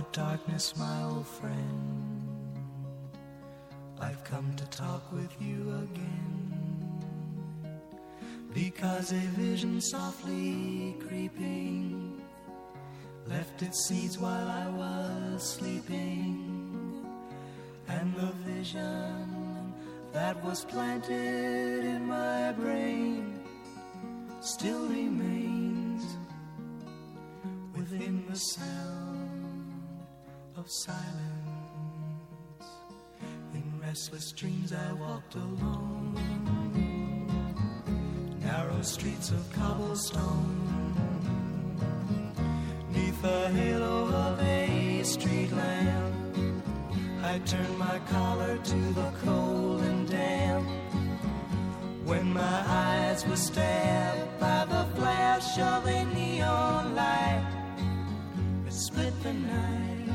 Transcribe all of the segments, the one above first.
darkness, my old friend, I've come to talk with you again, because a vision softly creeping left its seeds while I was sleeping, and the vision that was planted in my brain still remains within the sound of silence. In restless dreams I walked alone, narrow streets of cobblestone, neath the halo of a street lamp. I turned my collar to the cold and damp, when my eyes were stabbed by the flash of a neon light that split the night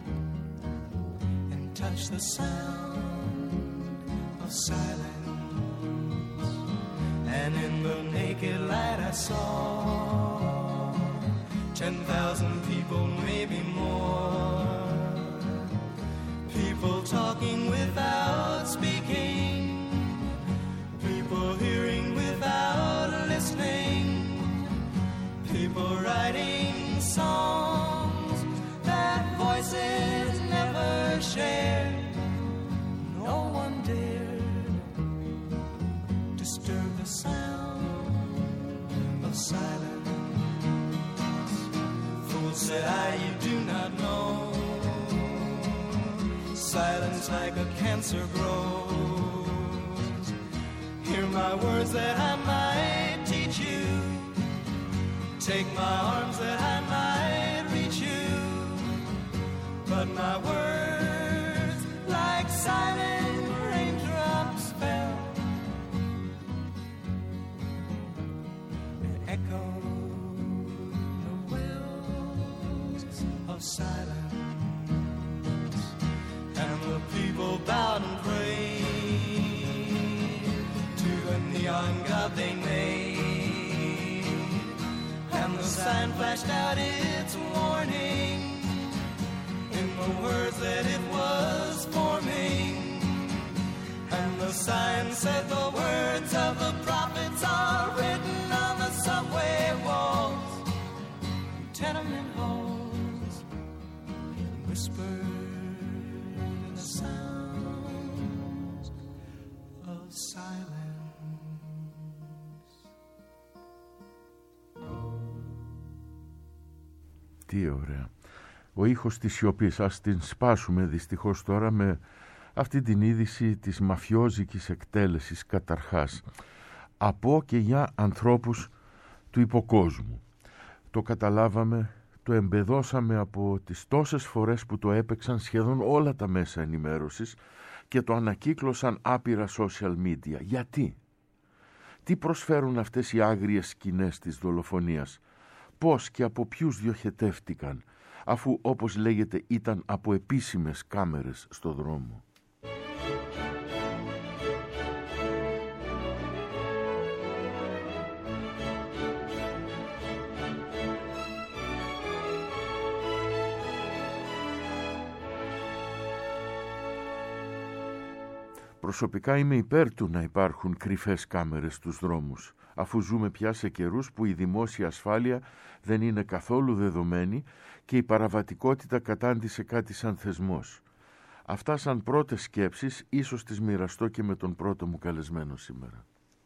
and touched the sound of silence. And in the naked light I saw 10,000 people, maybe more, people talking without speaking, people hearing without listening, people writing songs that voices never shared. No one dared disturb the sound of silence. Fool, said I, you do not know, silence like a cancer grows. Hear my words that I might teach you, take my arms that I might reach you, but my words like silent raindrops fell and echoed the wells of silence. And the people bowed and prayed to the neon god they made, and the sign flashed out its warning in the words that it was forming. And the sign said the words of the prophets are written on the subway walls, tenement halls, and whispered in the sounds of silence. Τι ωραία. Ο ήχος της σιωπής. Ας την σπάσουμε δυστυχώς τώρα με αυτή την είδηση της μαφιόζικης εκτέλεσης καταρχάς από και για ανθρώπους του υποκόσμου. Το καταλάβαμε, το εμπεδώσαμε από τις τόσες φορές που το έπαιξαν σχεδόν όλα τα μέσα ενημέρωσης και το ανακύκλωσαν άπειρα social media. Γιατί? Τι προσφέρουν αυτές οι άγριες σκηνές της δολοφονίας? Πώς και από ποιους διοχετεύτηκαν, αφού όπως λέγεται ήταν από επίσημες κάμερες στο δρόμο? Προσωπικά είμαι υπέρ του να υπάρχουν κρυφές κάμερες στους δρόμους, αφού ζούμε πια σε καιρούς που η δημόσια ασφάλεια δεν είναι καθόλου δεδομένη και η παραβατικότητα κατάντησε κάτι σαν θεσμός. Αυτά σαν πρώτες σκέψεις, ίσως τις μοιραστώ και με τον πρώτο μου καλεσμένο σήμερα.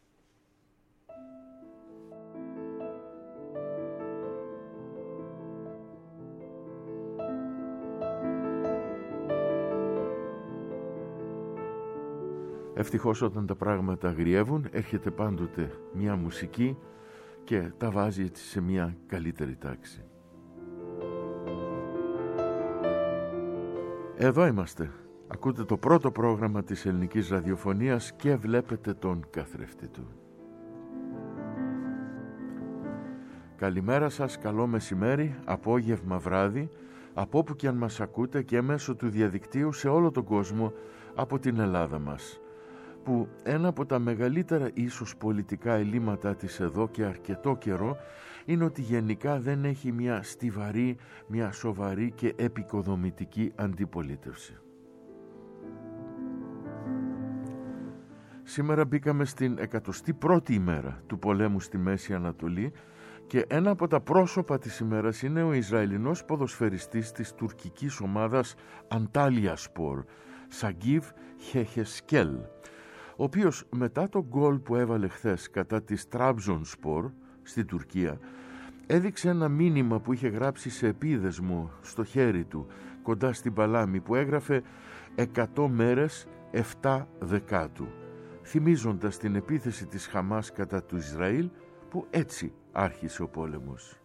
Ευτυχώς όταν τα πράγματα αγριεύουν έρχεται πάντοτε μια μουσική και τα βάζει έτσι σε μια καλύτερη τάξη. Εδώ είμαστε. Ακούτε το πρώτο πρόγραμμα της ελληνικής ραδιοφωνίας και βλέπετε τον καθρέφτη του. Καλημέρα σας, καλό μεσημέρι, απόγευμα, βράδυ, από όπου και αν μας ακούτε και μέσω του διαδικτύου σε όλο τον κόσμο από την Ελλάδα μας, που ένα από τα μεγαλύτερα ίσως πολιτικά ελλείμματα της εδώ και αρκετό καιρό είναι ότι γενικά δεν έχει μια στιβαρή, μια σοβαρή και επικοδομητική αντιπολίτευση. Σήμερα μπήκαμε στην 101η ημέρα του πολέμου στη Μέση Ανατολή και ένα από τα πρόσωπα της ημέρας είναι ο Ισραηλινός ποδοσφαιριστής της τουρκικής ομάδας Antalyaspor, Sagiv Cheheskel, ο οποίος μετά το γκολ που έβαλε χθες κατά της Trabzonspor στη Τουρκία έδειξε ένα μήνυμα που είχε γράψει σε επίδεσμο στο χέρι του κοντά στην Παλάμη που έγραφε 100 μέρες 7 Δεκάτου, θυμίζοντας την επίθεση της Χαμάς κατά του Ισραήλ που έτσι άρχισε ο πόλεμος.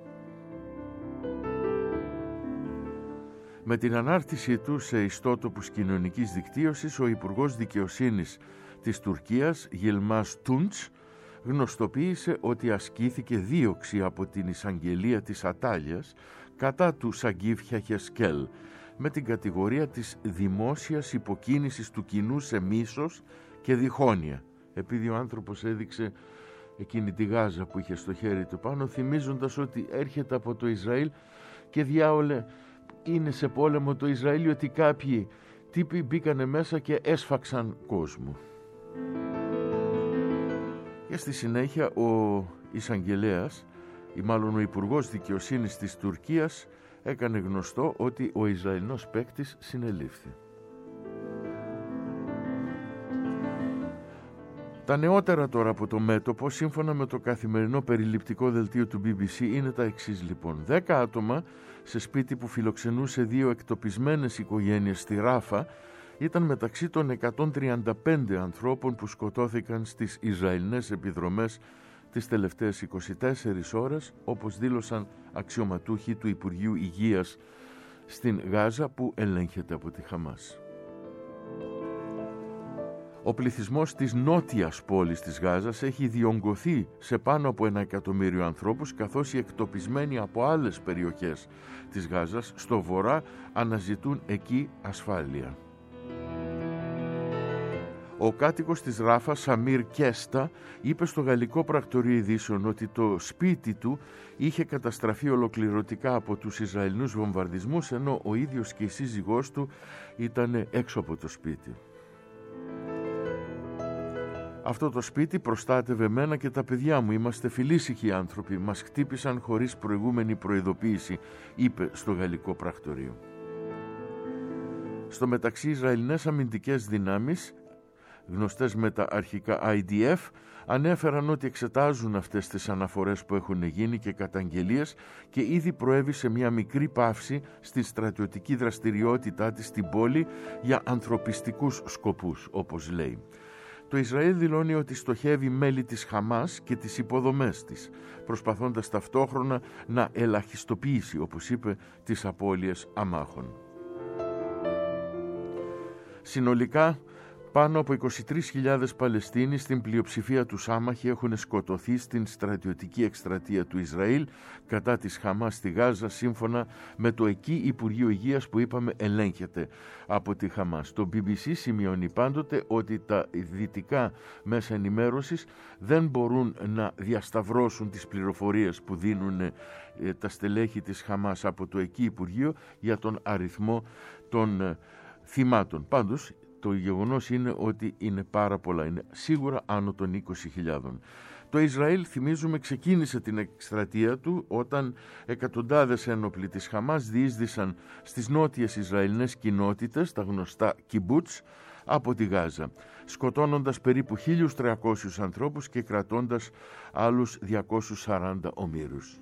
Με την ανάρτησή του σε ιστότοπους κοινωνικής δικτύωσης, ο Υπουργός Δικαιοσύνης της Τουρκίας, Γιλμάς Τούντς, γνωστοποίησε ότι ασκήθηκε δίωξη από την εισαγγελία της Ατάλιας κατά του Σαγκίβ Cheheskel με την κατηγορία της δημόσιας υποκίνησης του κοινού σε μίσος και διχόνοια, επειδή ο άνθρωπος έδειξε εκείνη τη γάζα που είχε στο χέρι του πάνω, θυμίζοντας ότι έρχεται από το Ισραήλ και διάολε είναι σε πόλεμο το Ισραήλ, ότι κάποιοι τύποι μπήκανε μέσα και έσφαξαν κόσμο. Και στη συνέχεια ο εισαγγελέας, ή μάλλον ο Υπουργός Δικαιοσύνης της Τουρκίας, έκανε γνωστό ότι ο Ισραηλινός παίκτης συνελήφθη. Τα νεότερα τώρα από το μέτωπο, σύμφωνα με το καθημερινό περιληπτικό δελτίο του BBC, είναι τα εξής λοιπόν. 10 άτομα σε σπίτι που φιλοξενούσε 2 εκτοπισμένες οικογένειες στη Ράφα ήταν μεταξύ των 135 ανθρώπων που σκοτώθηκαν στις Ισραηλινές επιδρομές τις τελευταίες 24 ώρες, όπως δήλωσαν αξιωματούχοι του Υπουργείου Υγείας στην Γάζα που ελέγχεται από τη Χαμάς. Ο πληθυσμός της νότιας πόλης της Γάζας έχει διονγκωθεί σε πάνω από 1 εκατομμύριο ανθρώπους, καθώς οι εκτοπισμένοι από άλλες περιοχές της Γάζας στο βορρά αναζητούν εκεί ασφάλεια. Ο κάτοικος της Ράφα, Σαμίρ Κέστα, είπε στο γαλλικό πρακτορείο ειδήσεων ότι το σπίτι του είχε καταστραφεί ολοκληρωτικά από τους Ισραηλινούς βομβαρδισμούς, ενώ ο ίδιος και η σύζυγός του ήταν έξω από το σπίτι. Αυτό το σπίτι προστάτευε εμένα και τα παιδιά μου. Είμαστε φιλήσυχοι άνθρωποι. Μας χτύπησαν χωρίς προηγούμενη προειδοποίηση, είπε στο γαλλικό πρακτορείο. Στο μεταξύ, Ισραηλινές αμυντικές δυνάμεις, γνωστές με τα αρχικά IDF, ανέφεραν ότι εξετάζουν αυτές τις αναφορές που έχουν γίνει και καταγγελίες και ήδη προέβησε μια μικρή παύση στη στρατιωτική δραστηριότητά της στην πόλη για ανθρωπιστικούς σκοπούς, όπως λέει. Το Ισραήλ δηλώνει ότι στοχεύει μέλη της Χαμάς και τις υποδομές της, προσπαθώντας ταυτόχρονα να ελαχιστοποιήσει, όπως είπε, τις απώλειες αμάχων. Συνολικά, πάνω από 23.000 Παλαιστίνοι, στην πλειοψηφία τους άμαχοι, έχουν σκοτωθεί στην στρατιωτική εκστρατεία του Ισραήλ κατά της Χαμάς στη Γάζα, σύμφωνα με το εκεί Υπουργείο Υγείας που είπαμε ελέγχεται από τη Χαμάς. Το BBC σημειώνει πάντοτε ότι τα δυτικά μέσα ενημέρωσης δεν μπορούν να διασταυρώσουν τις πληροφορίες που δίνουν τα στελέχη της Χαμάς από το εκεί Υπουργείο για τον αριθμό των θυμάτων. Πάντως, το γεγονός είναι ότι είναι πάρα πολλά, είναι σίγουρα άνω των 20.000. Το Ισραήλ, θυμίζουμε, ξεκίνησε την εκστρατεία του όταν εκατοντάδες ένοπλοι της Χαμάς διείσδησαν στις νότιες Ισραηλινές κοινότητες, τα γνωστά κιμπούτς, από τη Γάζα, σκοτώνοντας περίπου 1.300 ανθρώπους και κρατώντας άλλους 240 ομήρους.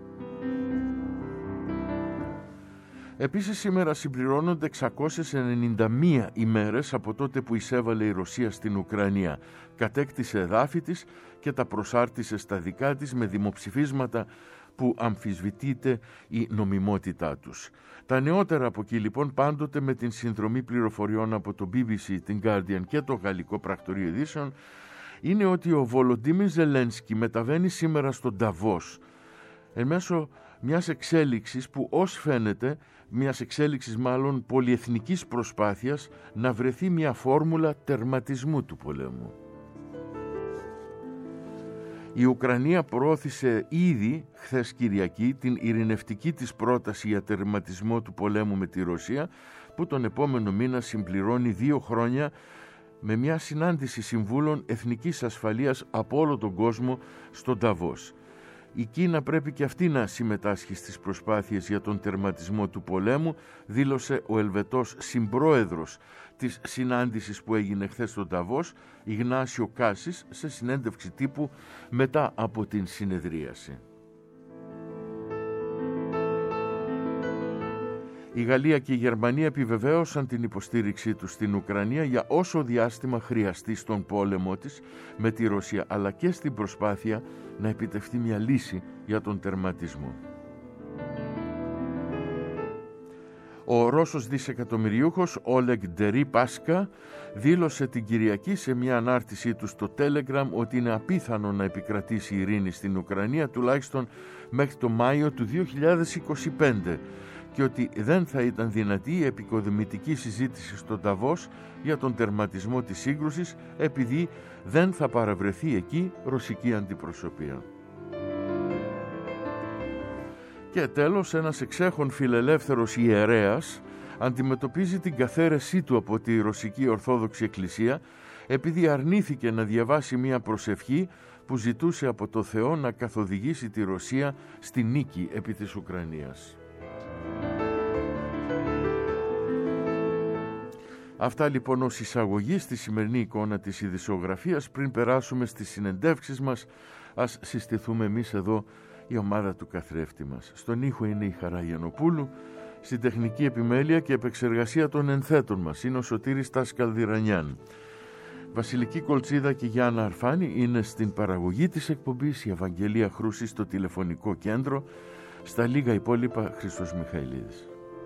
Επίσης σήμερα συμπληρώνονται 691 ημέρες από τότε που εισέβαλε η Ρωσία στην Ουκρανία, κατέκτησε εδάφη της και τα προσάρτησε στα δικά της με δημοψηφίσματα που αμφισβητείται η νομιμότητά τους. Τα νεότερα από εκεί λοιπόν, πάντοτε με την συνδρομή πληροφοριών από το BBC, την Guardian και το γαλλικό πρακτορείο ειδήσεων, είναι ότι ο Βολοντίμιρ Ζελένσκι μεταβαίνει σήμερα στο Νταβός εν μέσω μιας εξέλιξης που ως φαίνεται, μιας εξέλιξης μάλλον πολυεθνικής προσπάθειας να βρεθεί μια φόρμουλα τερματισμού του πολέμου. Η Ουκρανία προώθησε ήδη χθες Κυριακή την ειρηνευτική της πρόταση για τερματισμό του πολέμου με τη Ρωσία, που τον επόμενο μήνα συμπληρώνει 2 χρόνια, με μια συνάντηση συμβούλων εθνικής ασφαλείας από όλο τον κόσμο στο Νταβός. Η Κίνα πρέπει και αυτή να συμμετάσχει στις προσπάθειες για τον τερματισμό του πολέμου, δήλωσε ο Ελβετός συμπρόεδρος της συνάντησης που έγινε χθες στο Νταβός, Ιγνάσιο Κάσης, σε συνέντευξη τύπου μετά από την συνεδρίαση. Η Γαλλία και η Γερμανία επιβεβαίωσαν την υποστήριξή τους στην Ουκρανία για όσο διάστημα χρειαστεί στον πόλεμο της με τη Ρωσία, αλλά και στην προσπάθεια να επιτευχθεί μια λύση για τον τερματισμό. Ο Ρώσος δισεκατομμυριούχος Όλεγ Ντερίπασκα δήλωσε την Κυριακή σε μια ανάρτησή του στο Telegram ότι είναι απίθανο να επικρατήσει η ειρήνη στην Ουκρανία τουλάχιστον μέχρι το Μάιο του 2025 και ότι δεν θα ήταν δυνατή η επικοδομητική συζήτηση στο Νταβός για τον τερματισμό της σύγκρουσης επειδή δεν θα παραβρεθεί εκεί ρωσική αντιπροσωπεία. Και τέλος, ένας εξέχων φιλελεύθερος ιερέας αντιμετωπίζει την καθαίρεσή του από τη Ρωσική Ορθόδοξη Εκκλησία επειδή αρνήθηκε να διαβάσει μια προσευχή που ζητούσε από το Θεό να καθοδηγήσει τη Ρωσία στη νίκη επί της Ουκρανίας. Αυτά λοιπόν ως εισαγωγή στη σημερινή εικόνα της ειδησιογραφίας. Πριν περάσουμε στις συνεντεύξεις μας, ας συστηθούμε εμείς εδώ, η ομάδα του καθρέφτη μας. Στον ήχο είναι η Χαρά Γιαννοπούλου, στην τεχνική επιμέλεια και επεξεργασία των ενθέτων μας είναι ο Σωτήρης Τάσκαλδιρανιάν. Βασιλική Κολτσίδα και Γιάννα Αρφάνη είναι στην παραγωγή της εκπομπής, η Ευαγγελία Χρούση στο τηλεφωνικό κέντρο, στα λίγα υπόλοιπα Χριστός Μιχαηλίδης.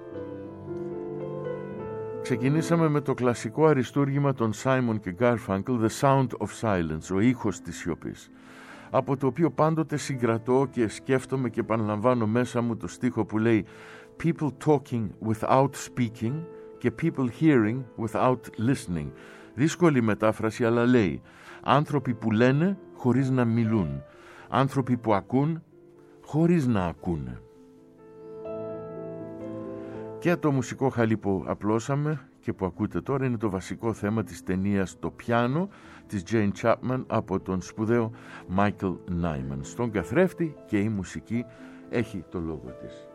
Ξεκινήσαμε με το κλασικό αριστούργημα των Simon και Garfunkel, The Sound of Silence, ο ήχος της σιωπής, από το οποίο πάντοτε συγκρατώ και σκέφτομαι και επαναλαμβάνω μέσα μου το στίχο που λέει People talking without speaking και People hearing without listening. Δύσκολη μετάφραση, αλλά λέει άνθρωποι που λένε χωρίς να μιλούν, άνθρωποι που ακούν χωρίς να ακούνε. Και το μουσικό χαλί που απλώσαμε και που ακούτε τώρα είναι το βασικό θέμα της ταινίας «Το πιάνο» της Jane Chapman από τον σπουδαίο Michael Nyman. Στον καθρέφτη και η μουσική έχει το λόγο της.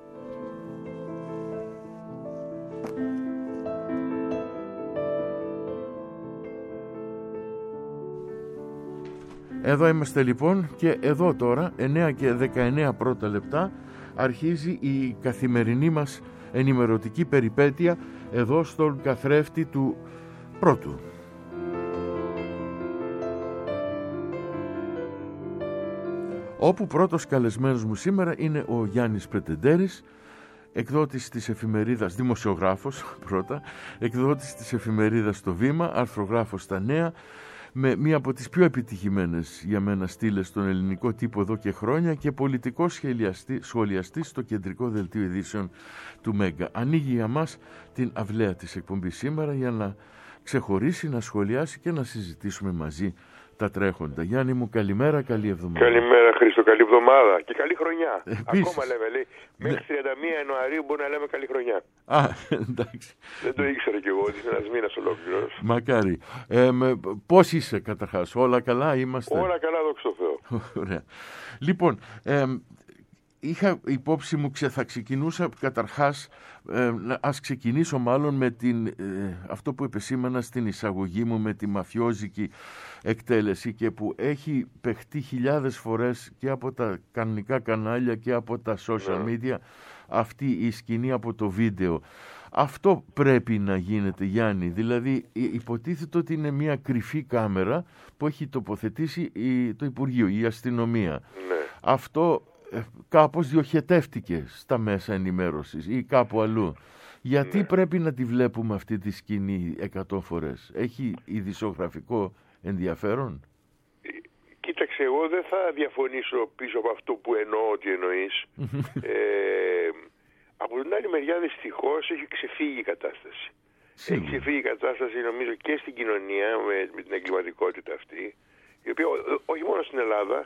Εδώ είμαστε λοιπόν και εδώ τώρα 9 και 19 πρώτα λεπτά αρχίζει η καθημερινή μας ενημερωτική περιπέτεια εδώ στον καθρέφτη του πρώτου. Όπου πρώτος καλεσμένος μου σήμερα είναι ο Γιάννης Πρετεντέρης, εκδότης της εφημερίδας, δημοσιογράφος πρώτα, εκδότης της εφημερίδας Το Βήμα, αρθρογράφος στα Νέα, με μία από τις πιο επιτυχημένες για μένα στήλες στον ελληνικό τύπο εδώ και χρόνια και πολιτικός σχολιαστής στο κεντρικό δελτίο ειδήσεων του Μέγκα. Ανοίγει για μας την αυλαία της εκπομπής σήμερα για να ξεχωρίσει, να σχολιάσει και να συζητήσουμε μαζί τα τρέχοντα. Γιάννη μου, καλημέρα, καλή εβδομάδα. Καλημέρα Χρήστο, καλή εβδομάδα και καλή χρονιά. Επίσης. Ακόμα λέμε, λέει, μέχρι 31 Ιανουαρίου μπορεί να λέμε καλή χρονιά. Α, εντάξει. Δεν το ήξερα κι εγώ ότι είναι ένας μήνας ολόκληρος. Μακάρι. Πώς είσαι καταρχάς, όλα καλά είμαστε? Όλα καλά, δόξα τω Θεώ. Ωραία. Λοιπόν, είχα υπόψη μου, θα ξεκινούσα καταρχάς, ας ξεκινήσω μάλλον με αυτό που επεσήμανα στην εισαγωγή μου με τη μαφιόζικη εκτέλεση και που έχει παιχτεί χιλιάδες φορές και από τα κανονικά κανάλια και από τα social media, αυτή η σκηνή από το βίντεο. Αυτό πρέπει να γίνεται, Γιάννη, δηλαδή υποτίθεται ότι είναι μια κρυφή κάμερα που έχει τοποθετήσει το Υπουργείο, η αστυνομία. Ναι. Αυτό κάπως διοχετεύτηκε στα μέσα ενημέρωσης ή κάπου αλλού. Γιατί πρέπει να τη βλέπουμε αυτή τη σκηνή 100 φορές? Έχει ειδησιογραφικό ενδιαφέρον? Κοίταξε, εγώ δεν θα διαφωνήσω πίσω από αυτό που εννοώ ότι εννοείς. Από την άλλη μεριά δυστυχώς έχει ξεφύγει η κατάσταση. Έχει ξεφύγει η κατάσταση νομίζω και στην κοινωνία με την εγκληματικότητα αυτή, η οποία όχι μόνο στην Ελλάδα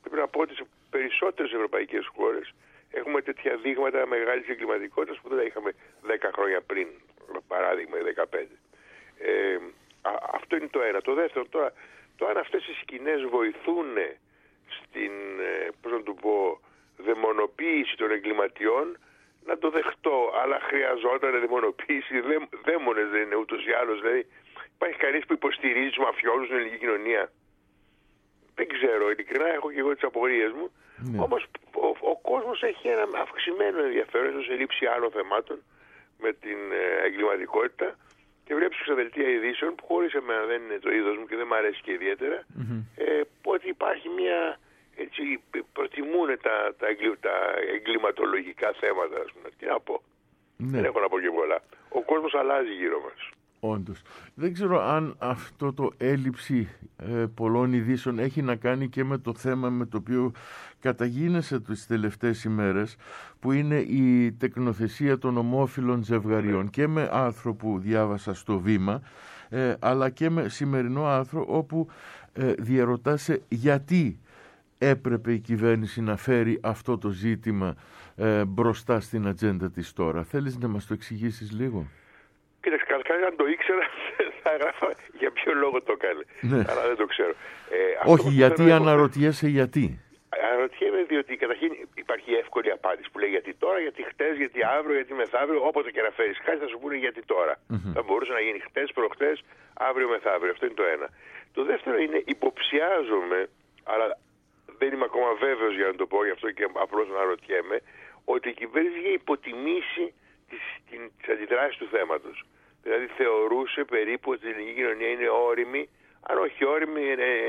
πρέπει να πω ότι σε περισσότερες ευρωπαϊκές χώρες έχουμε τέτοια δείγματα μεγάλης εγκληματικότητας που δεν τα είχαμε 10 χρόνια πριν, παράδειγμα, 15. Αυτό είναι το ένα. Το δεύτερο, τώρα, το αν αυτές οι σκηνές βοηθούν στην, πώς να το πω, δαιμονοποίηση των εγκληματιών, να το δεχτώ, αλλά χρειαζόταν δαιμονοποίηση. Δαίμονες δεν είναι ούτως ή άλλως. Δηλαδή, υπάρχει κανείς που υποστηρίζει τους μαφιόζους στην ελληνική κοινωνία? Δεν ξέρω, ειλικρινά έχω και εγώ τις απορίες μου. Ναι. Όμως ο κόσμος έχει ένα αυξημένο ενδιαφέρον σε λήψη άλλων θεμάτων με την εγκληματικότητα, και βλέπεις στα δελτία ειδήσεων, που χωρίς εμένα δεν είναι το είδος μου και δεν μου αρέσει και ιδιαίτερα, ότι υπάρχει μια, έτσι, προτιμούν τα εγκληματολογικά θέματα, ας πούμε. Τι να πω. Ναι. Δεν έχω να πω και πολλά. Ο κόσμος αλλάζει γύρω μας. Όντως. Δεν ξέρω αν αυτό το έλλειψη πολλών ειδήσεων έχει να κάνει και με το θέμα με το οποίο καταγίνεσαι τις τελευταίες ημέρες, που είναι η τεκνοθεσία των ομόφυλων ζευγαριών, και με άρθρο που διάβασα στο Βήμα, αλλά και με σημερινό άρθρο όπου διαρωτάσαι γιατί έπρεπε η κυβέρνηση να φέρει αυτό το ζήτημα μπροστά στην ατζέντα της τώρα. Θέλεις να μας το εξηγήσεις λίγο? Κοίταξε, καταρχάς, αν το ήξερα θα έγραφα για ποιο λόγο το έκανε. Ναι. Αλλά δεν το ξέρω. Όχι, γιατί αναρωτιέσαι γιατί. Αναρωτιέμαι διότι καταρχήν υπάρχει εύκολη απάντηση που λέει γιατί τώρα, γιατί χτες, γιατί αύριο, γιατί μεθαύριο. Όποτε και να φέρεις κάτι θα σου πούνε γιατί τώρα. Θα μπορούσε να γίνει χτες, προχτές, αύριο, μεθαύριο. Αυτό είναι το ένα. Το δεύτερο είναι, υποψιάζομαι, αλλά δεν είμαι ακόμα βέβαιος για να το πω, γι' αυτό και απλώς αναρωτιέμαι, ότι η κυβέρνηση είχε υποτιμήσει τις αντιδράσεις του θέματος. Δηλαδή θεωρούσε περίπου ότι η ελληνική κοινωνία είναι όριμη, αν όχι όριμη,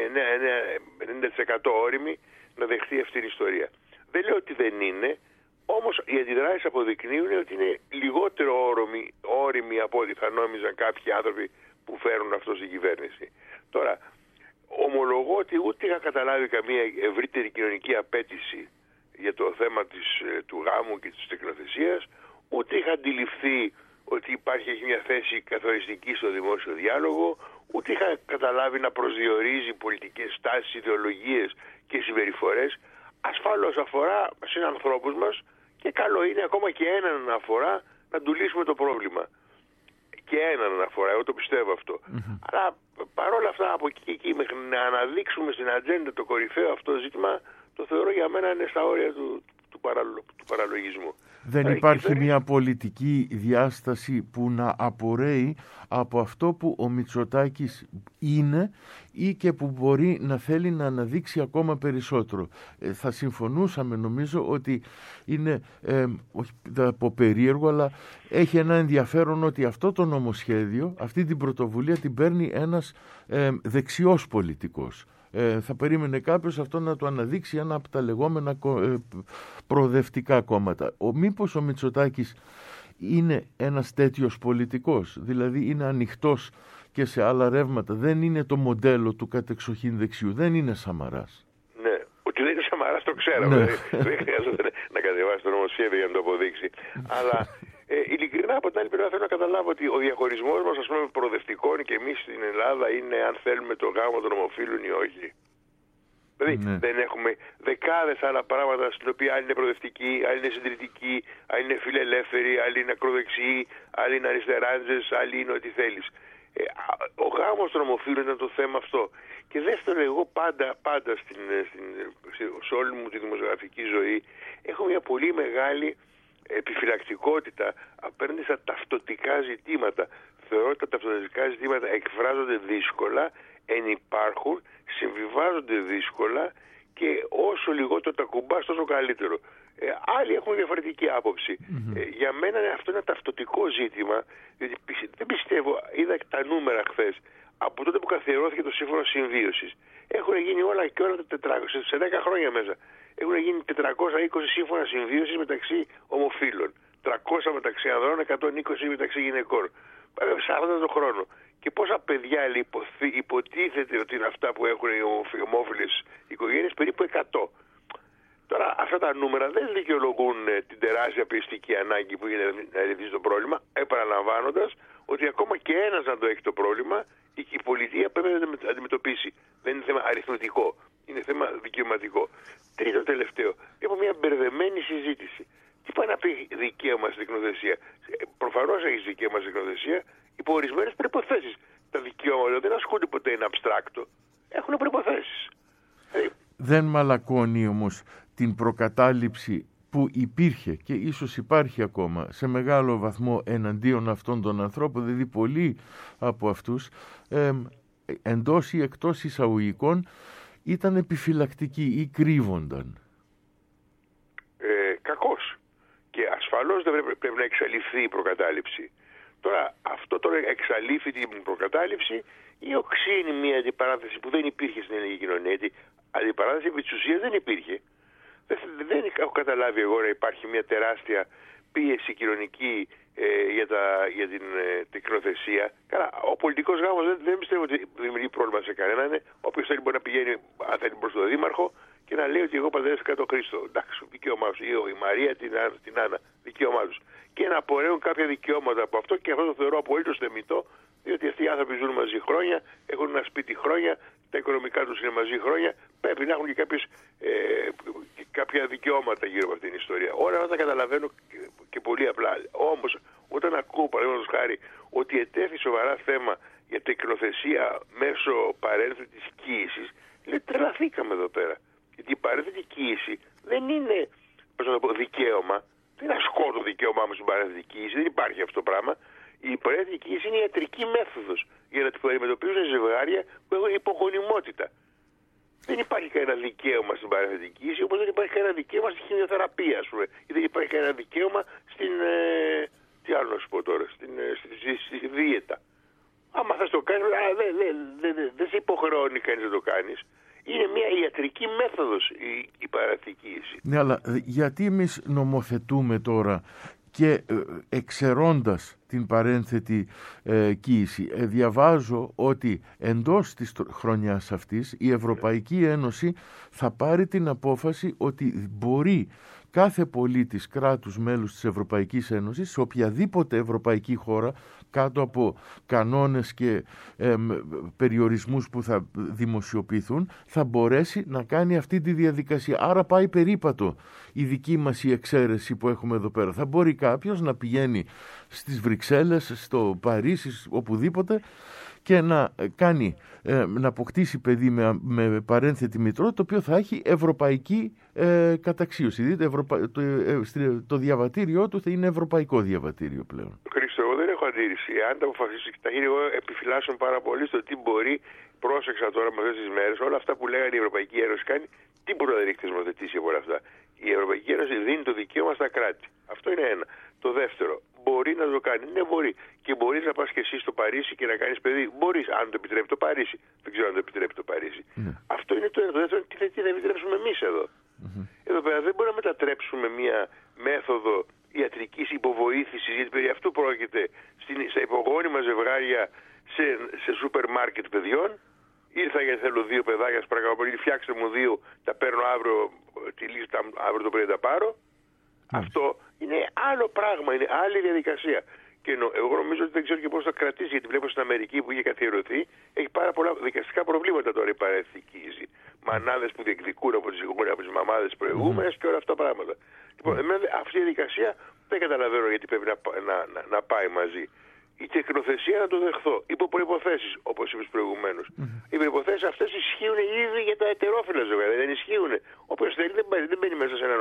90% όριμη, να δεχτεί αυτή την ιστορία. Δεν λέω ότι δεν είναι, όμως οι αντιδράσεις αποδεικνύουν ότι είναι λιγότερο όριμοι από ό,τι θα νόμιζαν κάποιοι άνθρωποι που φέρουν αυτό στην κυβέρνηση. Τώρα, ομολογώ ότι ούτε είχα καταλάβει καμία ευρύτερη κοινωνική απέτηση για το θέμα του γάμου και της τεκνοθεσίας, ούτε είχα αντιληφθεί ότι έχει μια θέση καθοριστική στο δημόσιο διάλογο, ούτε είχα καταλάβει να προσδιορίζει πολιτικές στάσεις, ιδεολογίες και συμπεριφορές. Ασφαλώς αφορά συνανθρώπους μας και καλό είναι ακόμα και έναν αφορά να του λύσουμε το πρόβλημα. Και έναν αφορά, εγώ το πιστεύω αυτό. Αλλά παρόλα αυτά, από εκεί και εκεί μέχρι να αναδείξουμε στην ατζέντα το κορυφαίο αυτό ζήτημα, το θεωρώ για μένα είναι στα όρια του παραλογισμού. Δεν υπάρχει μια πολιτική διάσταση που να απορρέει από αυτό που ο Μητσοτάκης είναι ή και που μπορεί να θέλει να αναδείξει ακόμα περισσότερο. Θα συμφωνούσαμε, νομίζω, ότι είναι, όχι θα πω περίεργο, αλλά έχει ένα ενδιαφέρον ότι αυτό το νομοσχέδιο, αυτή την πρωτοβουλία την παίρνει ένας δεξιός πολιτικός. Θα περίμενε κάποιος αυτό να το αναδείξει ένα από τα λεγόμενα προοδευτικά κόμματα. Μήπως ο Μητσοτάκης είναι ένας τέτοιος πολιτικός, δηλαδή είναι ανοιχτός και σε άλλα ρεύματα, δεν είναι το μοντέλο του κατεξοχήν δεξιού, δεν είναι Σαμαράς. Ναι, ότι δεν είναι Σαμαράς το ξέρω, ναι. Δεν χρειάζεται να κατεβάσει το νομοσχέδιο για να το αποδείξει. Αλλά ειλικρινά, από την άλλη πλευρά, θέλω να καταλάβω ότι ο διαχωρισμός μας, ας πούμε, προοδευτικών και εμείς στην Ελλάδα είναι αν θέλουμε το γάμο των ομοφύλων ή όχι. Δηλαδή δεν έχουμε δεκάδες άλλα πράγματα στην οποία άλλοι είναι προοδευτικοί, άλλοι είναι συντηρητικοί, άλλοι είναι φιλελεύθεροι, άλλοι είναι ακροδεξιοί, άλλοι είναι αριστεράντζες, άλλοι είναι ό,τι θέλεις. Ο γάμος των ομοφύλων ήταν το θέμα αυτό. Και δεύτερο, εγώ πάντα σε όλη μου τη δημοσιογραφική ζωή έχω μια πολύ μεγάλη επιφυλακτικότητα απέναντι στα ταυτοτικά ζητήματα. Θεωρώ ότι τα ταυτοτικά ζητήματα εκφράζονται δύσκολα, ενυπάρχουν, συμβιβάζονται δύσκολα και όσο λιγότερο τα κουμπάς τόσο καλύτερο. Άλλοι έχουν διαφορετική άποψη. Για μένα αυτό είναι ένα ταυτοτικό ζήτημα, διότι δεν πιστεύω, είδα τα νούμερα χθες, από τότε που καθιερώθηκε το Σύμφωνο Συμβίωσης. Έχουν γίνει όλα και όλα σε 10 χρόνια μέσα. Έχουν γίνει 420 σύμφωνα συμβίωσης μεταξύ ομοφύλων. 300 μεταξύ ανδρών, 120 μεταξύ γυναικών. 40 το χρόνο. Και πόσα παιδιά υποτίθεται ότι είναι αυτά που έχουν οι ομόφυλες οικογένειες? Περίπου 100. Τώρα αυτά τα νούμερα δεν δικαιολογούν την τεράστια πιεστική ανάγκη που είναι να ρυθμίσει το πρόβλημα, επαναλαμβάνοντας ότι ακόμα και ένας να το έχει το πρόβλημα, η πολιτεία πρέπει να το αντιμετωπίσει. Δεν είναι θέμα αριθμητικό. Είναι θέμα θέμα δικαιωματικό. Τρίτο τελευταίο, έχω μια μπερδεμένη συζήτηση. Τι πάει να πει δικαίωμα στην τεκνοθεσία? Προφανώς έχεις δικαίωμα στην τεκνοθεσία υπό ορισμένες προϋποθέσεις. Τα δικαιώματα δεν ασκούνται ποτέ, είναι abstracto. Έχουν προϋποθέσεις. Δεν μαλακώνει όμως την προκατάληψη που υπήρχε και ίσως υπάρχει ακόμα σε μεγάλο βαθμό εναντίον αυτών των ανθρώπων, δηλαδή πολλοί από αυτούς εντός ή εκτός εισαγωγικών ήταν επιφυλακτικοί ή κρύβονταν. Κακώς. Και ασφαλώς δεν πρέπει να εξαλειφθεί η προκατάληψη. Τώρα, αυτό τώρα εξαλείφει την προκατάληψη ή οξύνει μια αντιπαράθεση που δεν υπήρχε στην ελληνική κοινωνία. Η αντιπαράθεση επί της ουσίας δεν υπήρχε. Δεν έχω καταλάβει εγώ να υπάρχει μια τεράστια πίεση κοινωνική για την τεκνοθεσία. Καλά, ο πολιτικός γάμος δεν πιστεύω ότι δημιουργεί πρόβλημα σε κανέναν. Όποιος θέλει μπορεί να πηγαίνει, αν θέλει, προς τον δήμαρχο και να λέει ότι εγώ παντρεύτηκα τον Χρήστο. Εντάξει, δικαίωμά του. Ή η Μαρία την Άννα, δικαίωμά του. Και να απορρέουν κάποια δικαιώματα από αυτό, και αυτό το θεωρώ απολύτως θεμιτό, διότι αυτοί οι άνθρωποι ζουν μαζί χρόνια, έχουν ένα σπίτι χρόνια, τα οικονομικά τους είναι μαζί χρόνια, πρέπει να έχουν και κάποια δικαιώματα γύρω από αυτήν την ιστορία. Όλα αυτά τα καταλαβαίνω και πολύ απλά. Όμως, όταν ακούω, παραδείγματος χάρη, ότι ετέθη σοβαρά θέμα για τεκνοθεσία μέσω παρένθετης κοίησης, λέει, τρελαθήκαμε εδώ πέρα. Γιατί η παρένθετη κοίηση δεν είναι, πώς να το πω, δικαίωμα. Δεν ασκώ το δικαίωμά μου στην παρένθετη κοίηση, δεν υπάρχει αυτό το πράγμα. Η παρένθετη κοίηση είναι η ιατρική μέθοδος για να αντιμετωπίζουν ζευγάρια που έχουν υπογονιμότητα. Δεν υπάρχει κανένα δικαίωμα στην παρένθετη κοίηση, όπως δεν υπάρχει κανένα δικαίωμα στη χημειοθεραπεία, ας πούμε. Ή δεν υπάρχει κανένα δικαίωμα στην. Τι άλλο να σου πω τώρα, στη δίαιτα. Άμα θες το κάνεις, δεν σε υποχρεώνει κανείς να το κάνεις. Είναι μια ιατρική μέθοδος η παρένθετη κοίηση. Ναι, αλλά γιατί εμείς νομοθετούμε τώρα και εξαιρώντας την παρένθετη κοίηση? Διαβάζω ότι εντός της χρονιάς αυτής η Ευρωπαϊκή Ένωση θα πάρει την απόφαση ότι μπορεί κάθε πολίτης κράτους μέλους της Ευρωπαϊκής Ένωσης σε οποιαδήποτε ευρωπαϊκή χώρα, κάτω από κανόνες και περιορισμούς που θα δημοσιοποιηθούν, θα μπορέσει να κάνει αυτή τη διαδικασία. Άρα πάει περίπατο η δική μας η εξαίρεση που έχουμε εδώ πέρα. Θα μπορεί κάποιος να πηγαίνει στις Βρυξέλλες, στο Παρίσι, οπουδήποτε, και να αποκτήσει παιδί με παρένθετη μητρότητα, το οποίο θα έχει ευρωπαϊκή καταξίωση. Δείτε, το διαβατήριό του θα είναι ευρωπαϊκό διαβατήριο πλέον. Χρήστο, εγώ δεν έχω αντίρρηση. Αν τα αποφασίσει, τα γίνει, εγώ επιφυλάσσω πάρα πολύ στο τι μπορεί. Πρόσεξα τώρα με αυτές τις μέρες, όλα αυτά που λέγανε η Ευρωπαϊκή Ένωση κάνει, τι μπορεί να θεσμοθετήσει από όλα αυτά. Η Ευρωπαϊκή Ένωση δίνει το δικαίωμα στα κράτη. Αυτό είναι ένα. Το δεύτερο, μπορεί να το κάνει. Ναι, μπορεί. Και μπορείς να πας και εσύ στο Παρίσι και να κάνεις παιδί. Μπορείς, αν το επιτρέπει το Παρίσι. Δεν ξέρω αν το επιτρέπει το Παρίσι. Αυτό είναι το ένα. Το δεύτερο, τι θα επιτρέψουμε εμείς εδώ. Εδώ πέρα δεν μπορούμε να μετατρέψουμε μια μέθοδο ιατρικής υποβοήθησης, γιατί περί αυτού πρόκειται, στα υπογόνιμα ζευγάρια σε σούπερ μάρκετ παιδιών. Ήρθα γιατί θέλω 2 παιδάκια, σας παρακαλώ πολύ, φτιάξτε μου 2, τα παίρνω αύριο, τη λίστα αύριο το πρωί τα πάρω. Αυτό είναι άλλο πράγμα, είναι άλλη διαδικασία. Και εγώ νομίζω ότι δεν ξέρω και πώς θα κρατήσει, γιατί βλέπω στην Αμερική που είχε καθιερωθεί, έχει πάρα πολλά δικαστικά προβλήματα τώρα η παρένθετη κοίηση. Μανάδες που διεκδικούν από τις μαμάδες προηγούμενες και όλα αυτά τα πράγματα. Λοιπόν, αυτή η διαδικασία δεν καταλαβαίνω γιατί πρέπει να πάει μαζί. Η τεκνοθεσία να το δεχθώ, υπό προϋποθέσεις, όπως είπες προηγουμένως. Οι προϋποθέσεις αυτές ισχύουν ήδη για τα ετερόφιλα ζευγάρια, δεν ισχύουν. Όποιος θέλει δεν μπαίνει μέσα σε